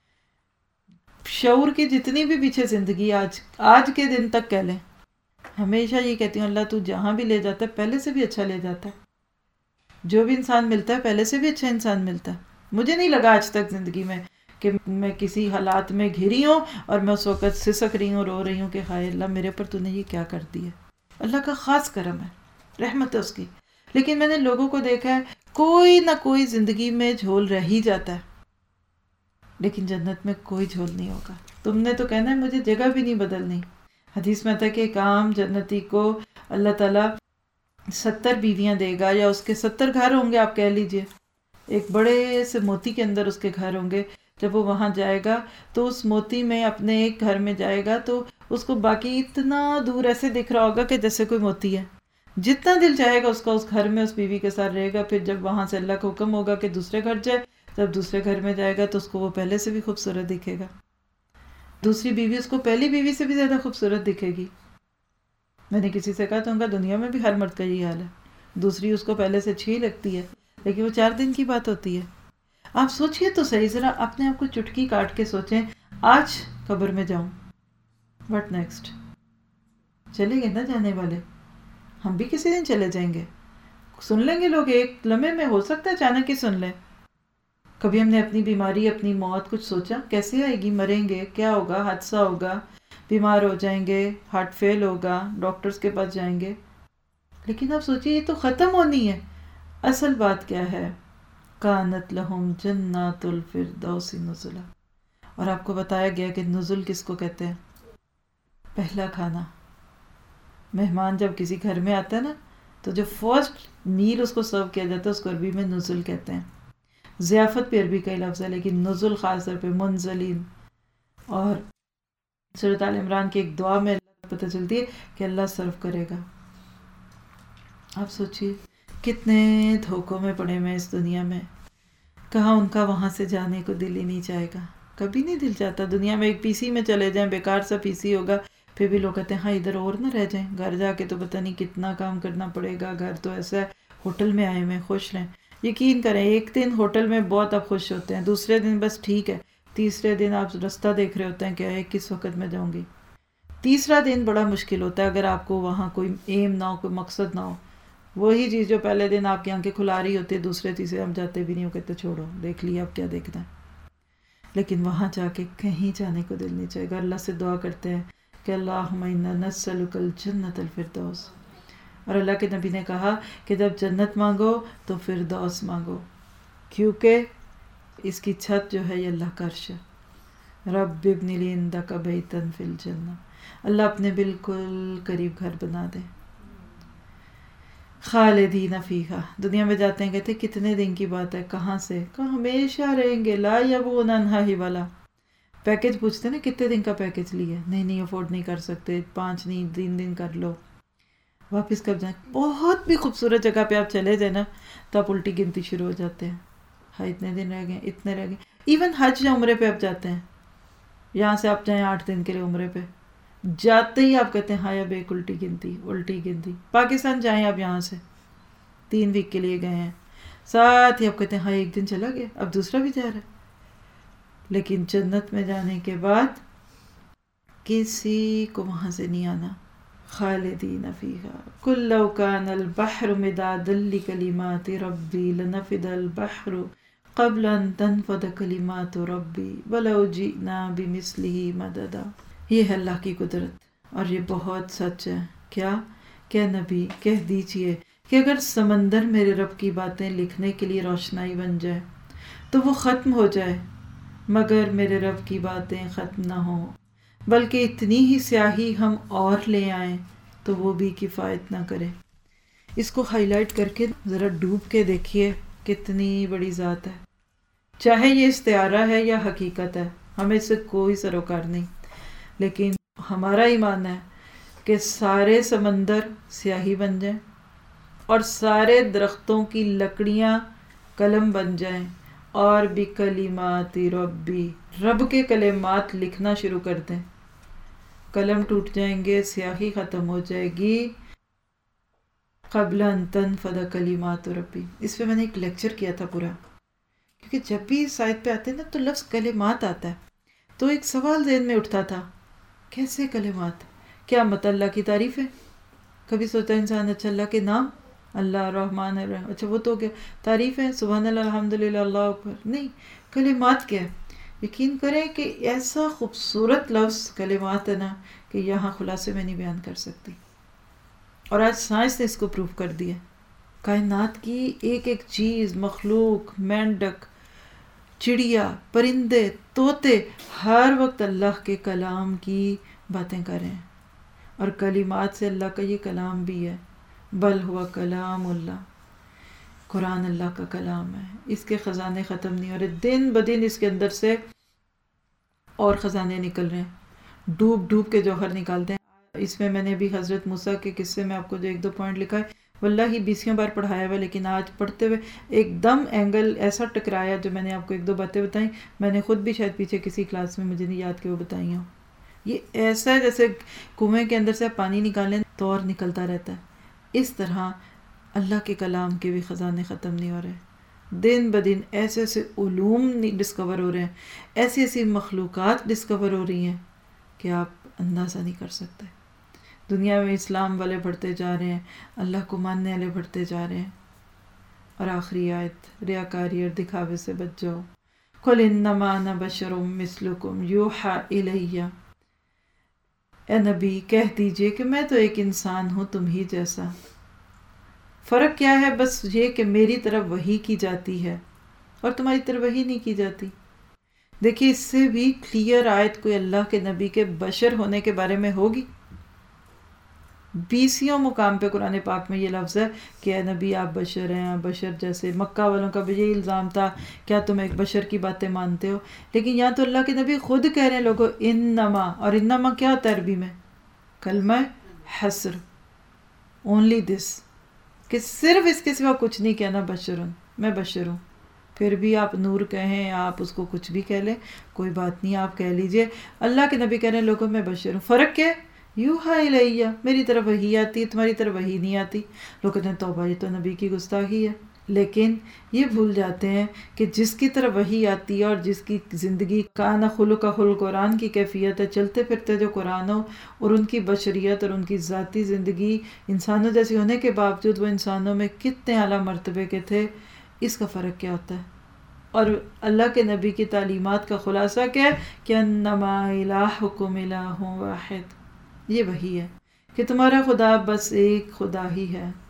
شعور کی جتنی بھی پیچھے زندگی آج کے دن تک کہہ لیں، ہمیشہ یہ کہتی ہوں اللہ تو جہاں بھی لے جاتا ہے پہلے سے بھی اچھا لے جاتا ہے۔ جو بھی انسان ملتا ہے پہلے سے بھی اچھا انسان ملتا ہے۔ مجھے نہیں لگا آج تک زندگی میں کہ میں کسی حالات میں گھری ہوں اور میں اس وقت سسک رہی ہوں، رو رہی ہوں کہ ہائے اللہ میرے پر تو نے یہ کیا کر دیا۔ اللہ کا خاص کرم ہے، رحمت ہے اس کی۔ لیکن میں نے لوگوں کو دیکھا ہے کوئی نہ کوئی زندگی میں جھول رہ ہی جاتا ہے، لیکن جنت میں کوئی جھول نہیں ہوگا۔ تم نے تو کہنا ہے مجھے جگہ بھی نہیں بدلنی۔ حدیث میں آتا ہے کہ ایک عام جنتی کو اللہ تعالیٰ 70 بیویاں دے گا، یا اس کے 70 گھر ہوں گے آپ کہہ لیجئے، ایک بڑے سے موتی کے اندر اس کے گھر ہوں گے۔ جب وہ وہاں جائے گا تو اس موتی میں اپنے ایک گھر میں جائے گا تو اس کو باقی اتنا دور ایسے دکھ رہا ہوگا کہ جیسے کوئی موتی ہے۔ جتنا دل چاہے گا اس کا اس گھر میں اس بیوی کے ساتھ رہے گا۔ پھر جب وہاں سے اللہ کا حکم ہوگا کہ دوسرے گھر جائے، جب دوسرے گھر میں جائے گا تو اس کو وہ پہلے سے بھی خوبصورت دکھے گا، دوسری بیوی اس کو پہلی بیوی سے بھی زیادہ خوبصورت دکھے گی۔ میں نے کسی سے کہا تو ان کا دنیا میں بھی ہر مرد کا یہی حال ہے، دوسری اس کو پہلے سے اچھی ہی لگتی ہے، لیکن وہ 4 دن کی بات ہوتی ہے۔ آپ سوچئے تو صحیح، ذرا اپنے آپ کو چٹکی کاٹ کے سوچیں، آج قبر میں جاؤں، واٹ نیکسٹ؟ چلیں گے نا جانے والے، ہم بھی کسی دن چلے جائیں گے، سن لیں گے لوگ، ایک لمحے میں ہو سکتا ہے اچانک ہی سن لیں۔ کبھی ہم نے اپنی بیماری، اپنی موت کچھ سوچا کیسے آئے گی؟ مریں گے، کیا ہوگا؟ حادثہ ہوگا، بیمار ہو جائیں گے، ہارٹ فیل ہوگا، ڈاکٹرز کے پاس جائیں گے، لیکن آپ سوچئے یہ تو ختم ہونی ہے۔ اصل بات کیا ہے؟ کانت لہم جنات الفردوس نزلا، اور آپ کو بتایا گیا کہ نزل کس کو کہتے ہیں؟ پہلا کھانا۔ مہمان جب کسی گھر میں آتا ہے نا تو جو فرسٹ میل اس کو سرو کیا جاتا ہے اس کو عربی میں نزل کہتے ہیں۔ ضیافت پہ عربی کا ہی لفظ ہے، لیکن نزل خاص طور پہ منزلین۔ اور سورۃ آل عمران کی ایک دعا میں اللہ پتہ چلتی ہے کہ اللہ سرو کرے گا۔ آپ سوچئے کتنے دھوکوں میں پڑے ہوئے اس دنیا میں، کہاں ان کا وہاں سے جانے کو دل ہی نہیں چاہے گا، کبھی نہیں دل چاہتا۔ دنیا میں ایک پی سی میں چلے جائیں، بیکار سا پی سی ہوگا، پھر بھی لوگ کہتے ہیں ہاں ادھر اور نہ رہ جائیں، گھر جا کے تو پتہ نہیں کتنا کام کرنا پڑے گا، گھر تو ایسا ہے، ہوٹل میں آئے ہوئے خوش رہیں۔ یقین کریں ایک دن ہوٹل میں بہت آپ خوش ہوتے ہیں، دوسرے دن بس ٹھیک ہے، تیسرے دن آپ رستہ دیکھ رہے ہوتے ہیں کہ کس وقت میں جاؤں گی۔ تیسرا دن بڑا مشکل ہوتا ہے اگر آپ کو وہاں کوئی ایم نہ ہو، کوئی مقصد نہ ہو۔ وہی چیز جو پہلے دن آپ کی آنکھیں کھلا رہی ہوتی ہے، دوسرے تیسرے ہم جاتے بھی نہیں، ہو کہتے چھوڑو دیکھ لیا اب کیا دیکھنا ہے۔ لیکن وہاں جا کے کہیں جانے کو دل نہیں چاہے گا۔ اللہ سے دعا کرتے ہیں کہ اللہم انا نسألک الجنۃ الفردوس، اور اللہ کے نبی نے کہا کہ جب جنت مانگو تو فردوس مانگو، کیونکہ اس کی چھت جو ہے یہ اللہ کا عرش ہے. رب ابن لی عندک بیتن فی الجنہ، اللہ اپنے بالکل قریب گھر بنا دے. خالدین فیہا، دنیا میں جاتے ہیں کہتے ہیں کتنے دن کی بات ہے، کہاں سے، کہاں ہمیشہ رہیں گے. لا یبغون عنہا حولا. پیکج پوچھتے ہیں نا کتنے دن کا پیکج لیا، نہیں افورڈ نہیں کر سکتے، 5 نہیں 3 دن کر لو، واپس کب جائیں. بہت بھی خوبصورت جگہ پہ آپ چلے جائیں نا تو آپ الٹی گنتی شروع ہو جاتے ہیں. ہاں اتنے دن رہ گئے، اتنے رہ گئے. ایون حج یا عمرے پہ آپ جاتے ہیں، یہاں سے آپ جائیں 8 دن کے لیے عمرے پہ، جاتے ہی آپ کہتے ہیں ہاں اب ایک الٹی گنتی. پاکستان جائیں آپ یہاں سے 3 ویک کے لیے گئے ہیں، ساتھ ہی آپ کہتے ہیں ہاں 1 دن چلا گیا، اب دوسرا بھی جا رہا ہے. لیکن جنت میں جانے کے بعد کسی کو وہاں سے نہیں آنا. خالدین فیہا قل لو کان البحر مدادا لکلمات ربی لنفد البحر قبل ان تنفد کلمات ربی ولو جئنا بمثلہ مددا. یہ ہے اللہ کی قدرت اور یہ بہت سچ ہے. کیا کہ نبی کہہ دیجئے کہ اگر سمندر میرے رب کی باتیں لکھنے کے لیے روشنائی بن جائے تو وہ ختم ہو جائے، مگر میرے رب کی باتیں ختم نہ ہوں، بلکہ اتنی ہی سیاہی ہم اور لے آئیں تو وہ بھی کفایت نہ کرے. اس کو ہائی لائٹ کر کے ذرا ڈوب کے دیکھیے کتنی بڑی ذات ہے. چاہے یہ استعارہ ہے یا حقیقت ہے، ہمیں اس سے کوئی سروکار نہیں، لیکن ہمارا ایمان ہے کہ سارے سمندر سیاہی بن جائیں اور سارے درختوں کی لکڑیاں قلم بن جائیں اور بکلمات ربی، رب کے کلمات لکھنا شروع کر دیں، قلم ٹوٹ جائیں گے، سیاہی ختم ہو جائے گی. قبل ان تنفد کلمات ربی، اس پہ میں نے ایک لیکچر کیا تھا پورا، کیونکہ جب بھی اس آیت پہ آتے ہیں نا تو لفظ کلمات آتا ہے تو ایک سوال ذہن میں اٹھتا تھا، کیسے کلمات؟ کیا مت اللہ کی تعریف ہے؟ کبھی سوچتا ہے انسان اچھا اللہ کے نام، اللہ الرحمن الرحیم، اچھا وہ تو کیا تعریف ہے، سبحان اللہ الحمدللہ اللہ اکبر. نہیں، کلمات کیا ہے؟ یقین کریں کہ ایسا خوبصورت لفظ کلمات ہے نا کہ یہاں خلاصے میں نہیں بیان کر سکتی. اور آج سائنس نے اس کو پروف کر دیا. کائنات کی ایک ایک چیز، مخلوق، مینڈک، چڑیا، پرندے، طوطے، ہر وقت اللہ کے کلام کی باتیں کر رہے ہیں. اور کلمات سے اللہ کا یہ کلام بھی ہے، بل ہوا کلام اللہ، قرآن اللہ کا کلام ہے. اس کے خزانے ختم نہیں ہو رہے، دن بدن اس کے اندر سے اور خزانے نکل رہے ہیں، ڈوب ڈوب کے جوہر نکالتے ہیں. اس میں نے بھی حضرت موسیٰ کے قصے میں آپ کو جو 1-2 پوائنٹ لکھا ہے، واللہ ہی 20 بار پڑھایا ہوا، لیکن آج پڑھتے ہوئے ایک دم اینگل ایسا ٹکرایا جو میں نے آپ کو 1-2 باتیں بتائیں، میں نے خود بھی شاید پیچھے کسی کلاس میں مجھے نہیں یاد کہ وہ بتائی ہوں. یہ ایسا ہے جیسے کنویں کے اندر سے پانی نکالیں تو اور نکلتا رہتا ہے. اس طرح اللہ کے کلام کے بھی خزانے ختم نہیں ہو رہے. دن بدن ایسے ایسے علوم ڈسکور ہو رہے ہیں، ایسی ایسی مخلوقات ڈسکور ہو رہی ہیں کہ آپ اندازہ نہیں کر سکتے. دنیا میں اسلام والے بڑھتے جا رہے ہیں، اللہ کو ماننے والے بڑھتے جا رہے ہیں. اور آخری آیت، ریاکاری اور دکھاوے سے بچ جاؤ. قل انما انا بشر مثلکم یوحی الی. اے نبی کہہ دیجئے کہ میں تو ایک انسان ہوں تم ہی جیسا. فرق کیا ہے؟ بس یہ کہ میری طرف وحی کی جاتی ہے اور تمہاری طرف وحی نہیں کی جاتی. دیکھیے اس سے بھی کلیئر آیت کوئی اللہ کے نبی کے بشر ہونے کے بارے میں ہوگی؟ 20 مقام پہ قرآن پاک میں یہ لفظ ہے کہ اے نبی آپ بشر ہیں، آپ بشر جیسے. مکہ والوں کا بھی یہ الزام تھا، کیا تم ایک بشر کی باتیں مانتے ہو؟ لیکن یہاں تو اللہ کے نبی خود کہہ رہے ہیں لوگوں انما. اور انما کیا ہوتا ہے عربی میں؟ کلمہ حصر، اونلی دس، کہ صرف اس کے سوا کچھ نہیں کہنا. بشرن، میں بشر ہوں. پھر بھی آپ نور کہیں، آپ اس کو کچھ بھی کہہ لیں، کوئی بات نہیں، آپ کہہ لیجئے. اللہ کے نبی کہہ رہے ہیں لوگوں میں بشر ہوں. فرق کیا ہے؟ یوحی الی، میری طرف وحی آتی ہے، تمہاری طرف وحی نہیں آتی. لوگ کہتے ہیں توبہ یہ تو نبی کی گستاخی ہے. لیکن یہ بھول جاتے ہیں کہ جس کی طرف وحی آتی ہے اور جس کی زندگی کان خلق قرآن کی کیفیت ہے، چلتے پھرتے جو قرآن ہو، اور ان کی بشریت اور ان کی ذاتی زندگی انسانوں جیسی ہونے کے باوجود وہ انسانوں میں کتنے اعلیٰ مرتبے کے تھے، اس کا فرق کیا ہوتا ہے؟ اور اللہ کے نبی کی تعلیمات کا خلاصہ کیا ہے کہ انما الہکم الہ واحد. یہ وہی ہے کہ تمہارا خدا بس ایک خدا ہی ہے.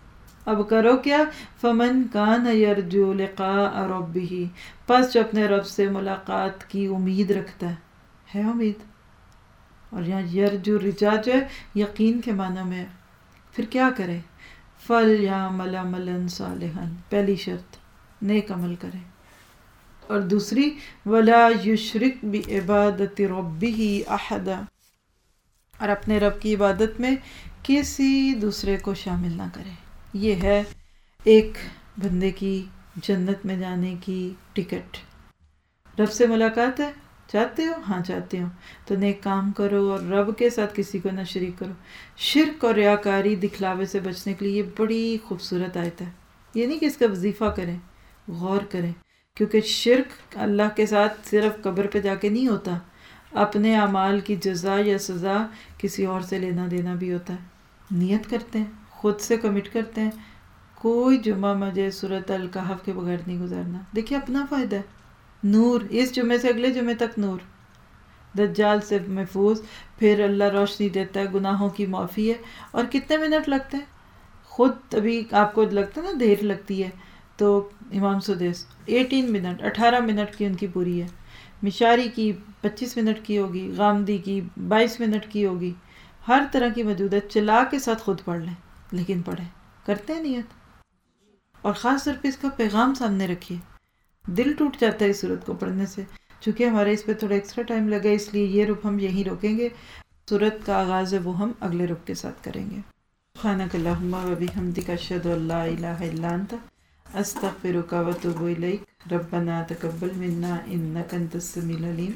اب کرو کیا، فمن کان یرجو لقاء ربہ، پس جو اپنے رب سے ملاقات کی امید رکھتا ہے امید، اور یہاں یرجو رجا جو ہے یقین کے معنی میں ہے، پھر کیا کرے، فَلْيَعْمَلْ عَمَلًا صَالِحًا، پہلی شرط نیک عمل کرے، اور دوسری وَلَا يُشْرِكْ بِعِبَادَةِ رَبِّهِ أَحَدًا، اور اپنے رب کی عبادت میں کسی دوسرے کو شامل نہ کرے۔ یہ ہے ایک بندے کی جنت میں جانے کی ٹکٹ۔ رب سے ملاقات ہے، چاہتے ہو؟ ہاں چاہتے ہو، تو نیک کام کرو اور رب کے ساتھ کسی کو نہ شریک کرو۔ شرک اور ریاکاری دکھلاوے سے بچنے کے لیے یہ بڑی خوبصورت آیت ہے۔ یہ نہیں کہ اس کا وظیفہ کریں، غور کریں، کیونکہ شرک اللہ کے ساتھ صرف قبر پہ جا کے نہیں ہوتا، اپنے اعمال کی جزا یا سزا کسی اور سے لینا دینا بھی ہوتا ہے۔ نیت کرتے ہیں، خود سے کمٹ کرتے ہیں، کوئی جمعہ مجھے سورۃ الکہف کے بغیر نہیں گزارنا، دیکھیے اپنا فائدہ ہے، نور اس جمعے سے اگلے جمعے تک نور، دجال سے محفوظ، پھر اللہ روشنی دیتا ہے، گناہوں کی معافی ہے، اور کتنے منٹ لگتے ہیں، خود ابھی آپ کو لگتا ہے نا دیر لگتی ہے، تو امام سدیس 18 منٹ کی ان کی پوری ہے، مشاری کی 25 منٹ کی ہوگی، غامدی کی 22 منٹ کی ہوگی، ہر طرح کی موجود ہے، چلا کے ساتھ خود پڑھ لیں، لیکن پڑھیں، کرتے ہیں نیت، اور خاص طور پہ اس کا پیغام سامنے رکھیے، دل ٹوٹ جاتا ہے اس صورت کو پڑھنے سے، چونکہ ہمارے اس پہ تھوڑا ایکسٹرا ٹائم لگا، اس لیے یہ رک ہم یہیں روکیں گے، صورت کا آغاز ہے وہ ہم اگلے رک کے ساتھ کریں گے۔ سبحانک اللہم و بحمدک، اشہد ان لا الہ الا انت، استغفرک و اتوب الیک، ربنا تقبل منا انک انت السمیع العلیم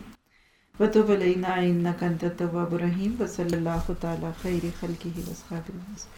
وتب علینا انک انت التواب الرحیم، وصلی اللہ تعالی خیر خلقہ واصحابہ۔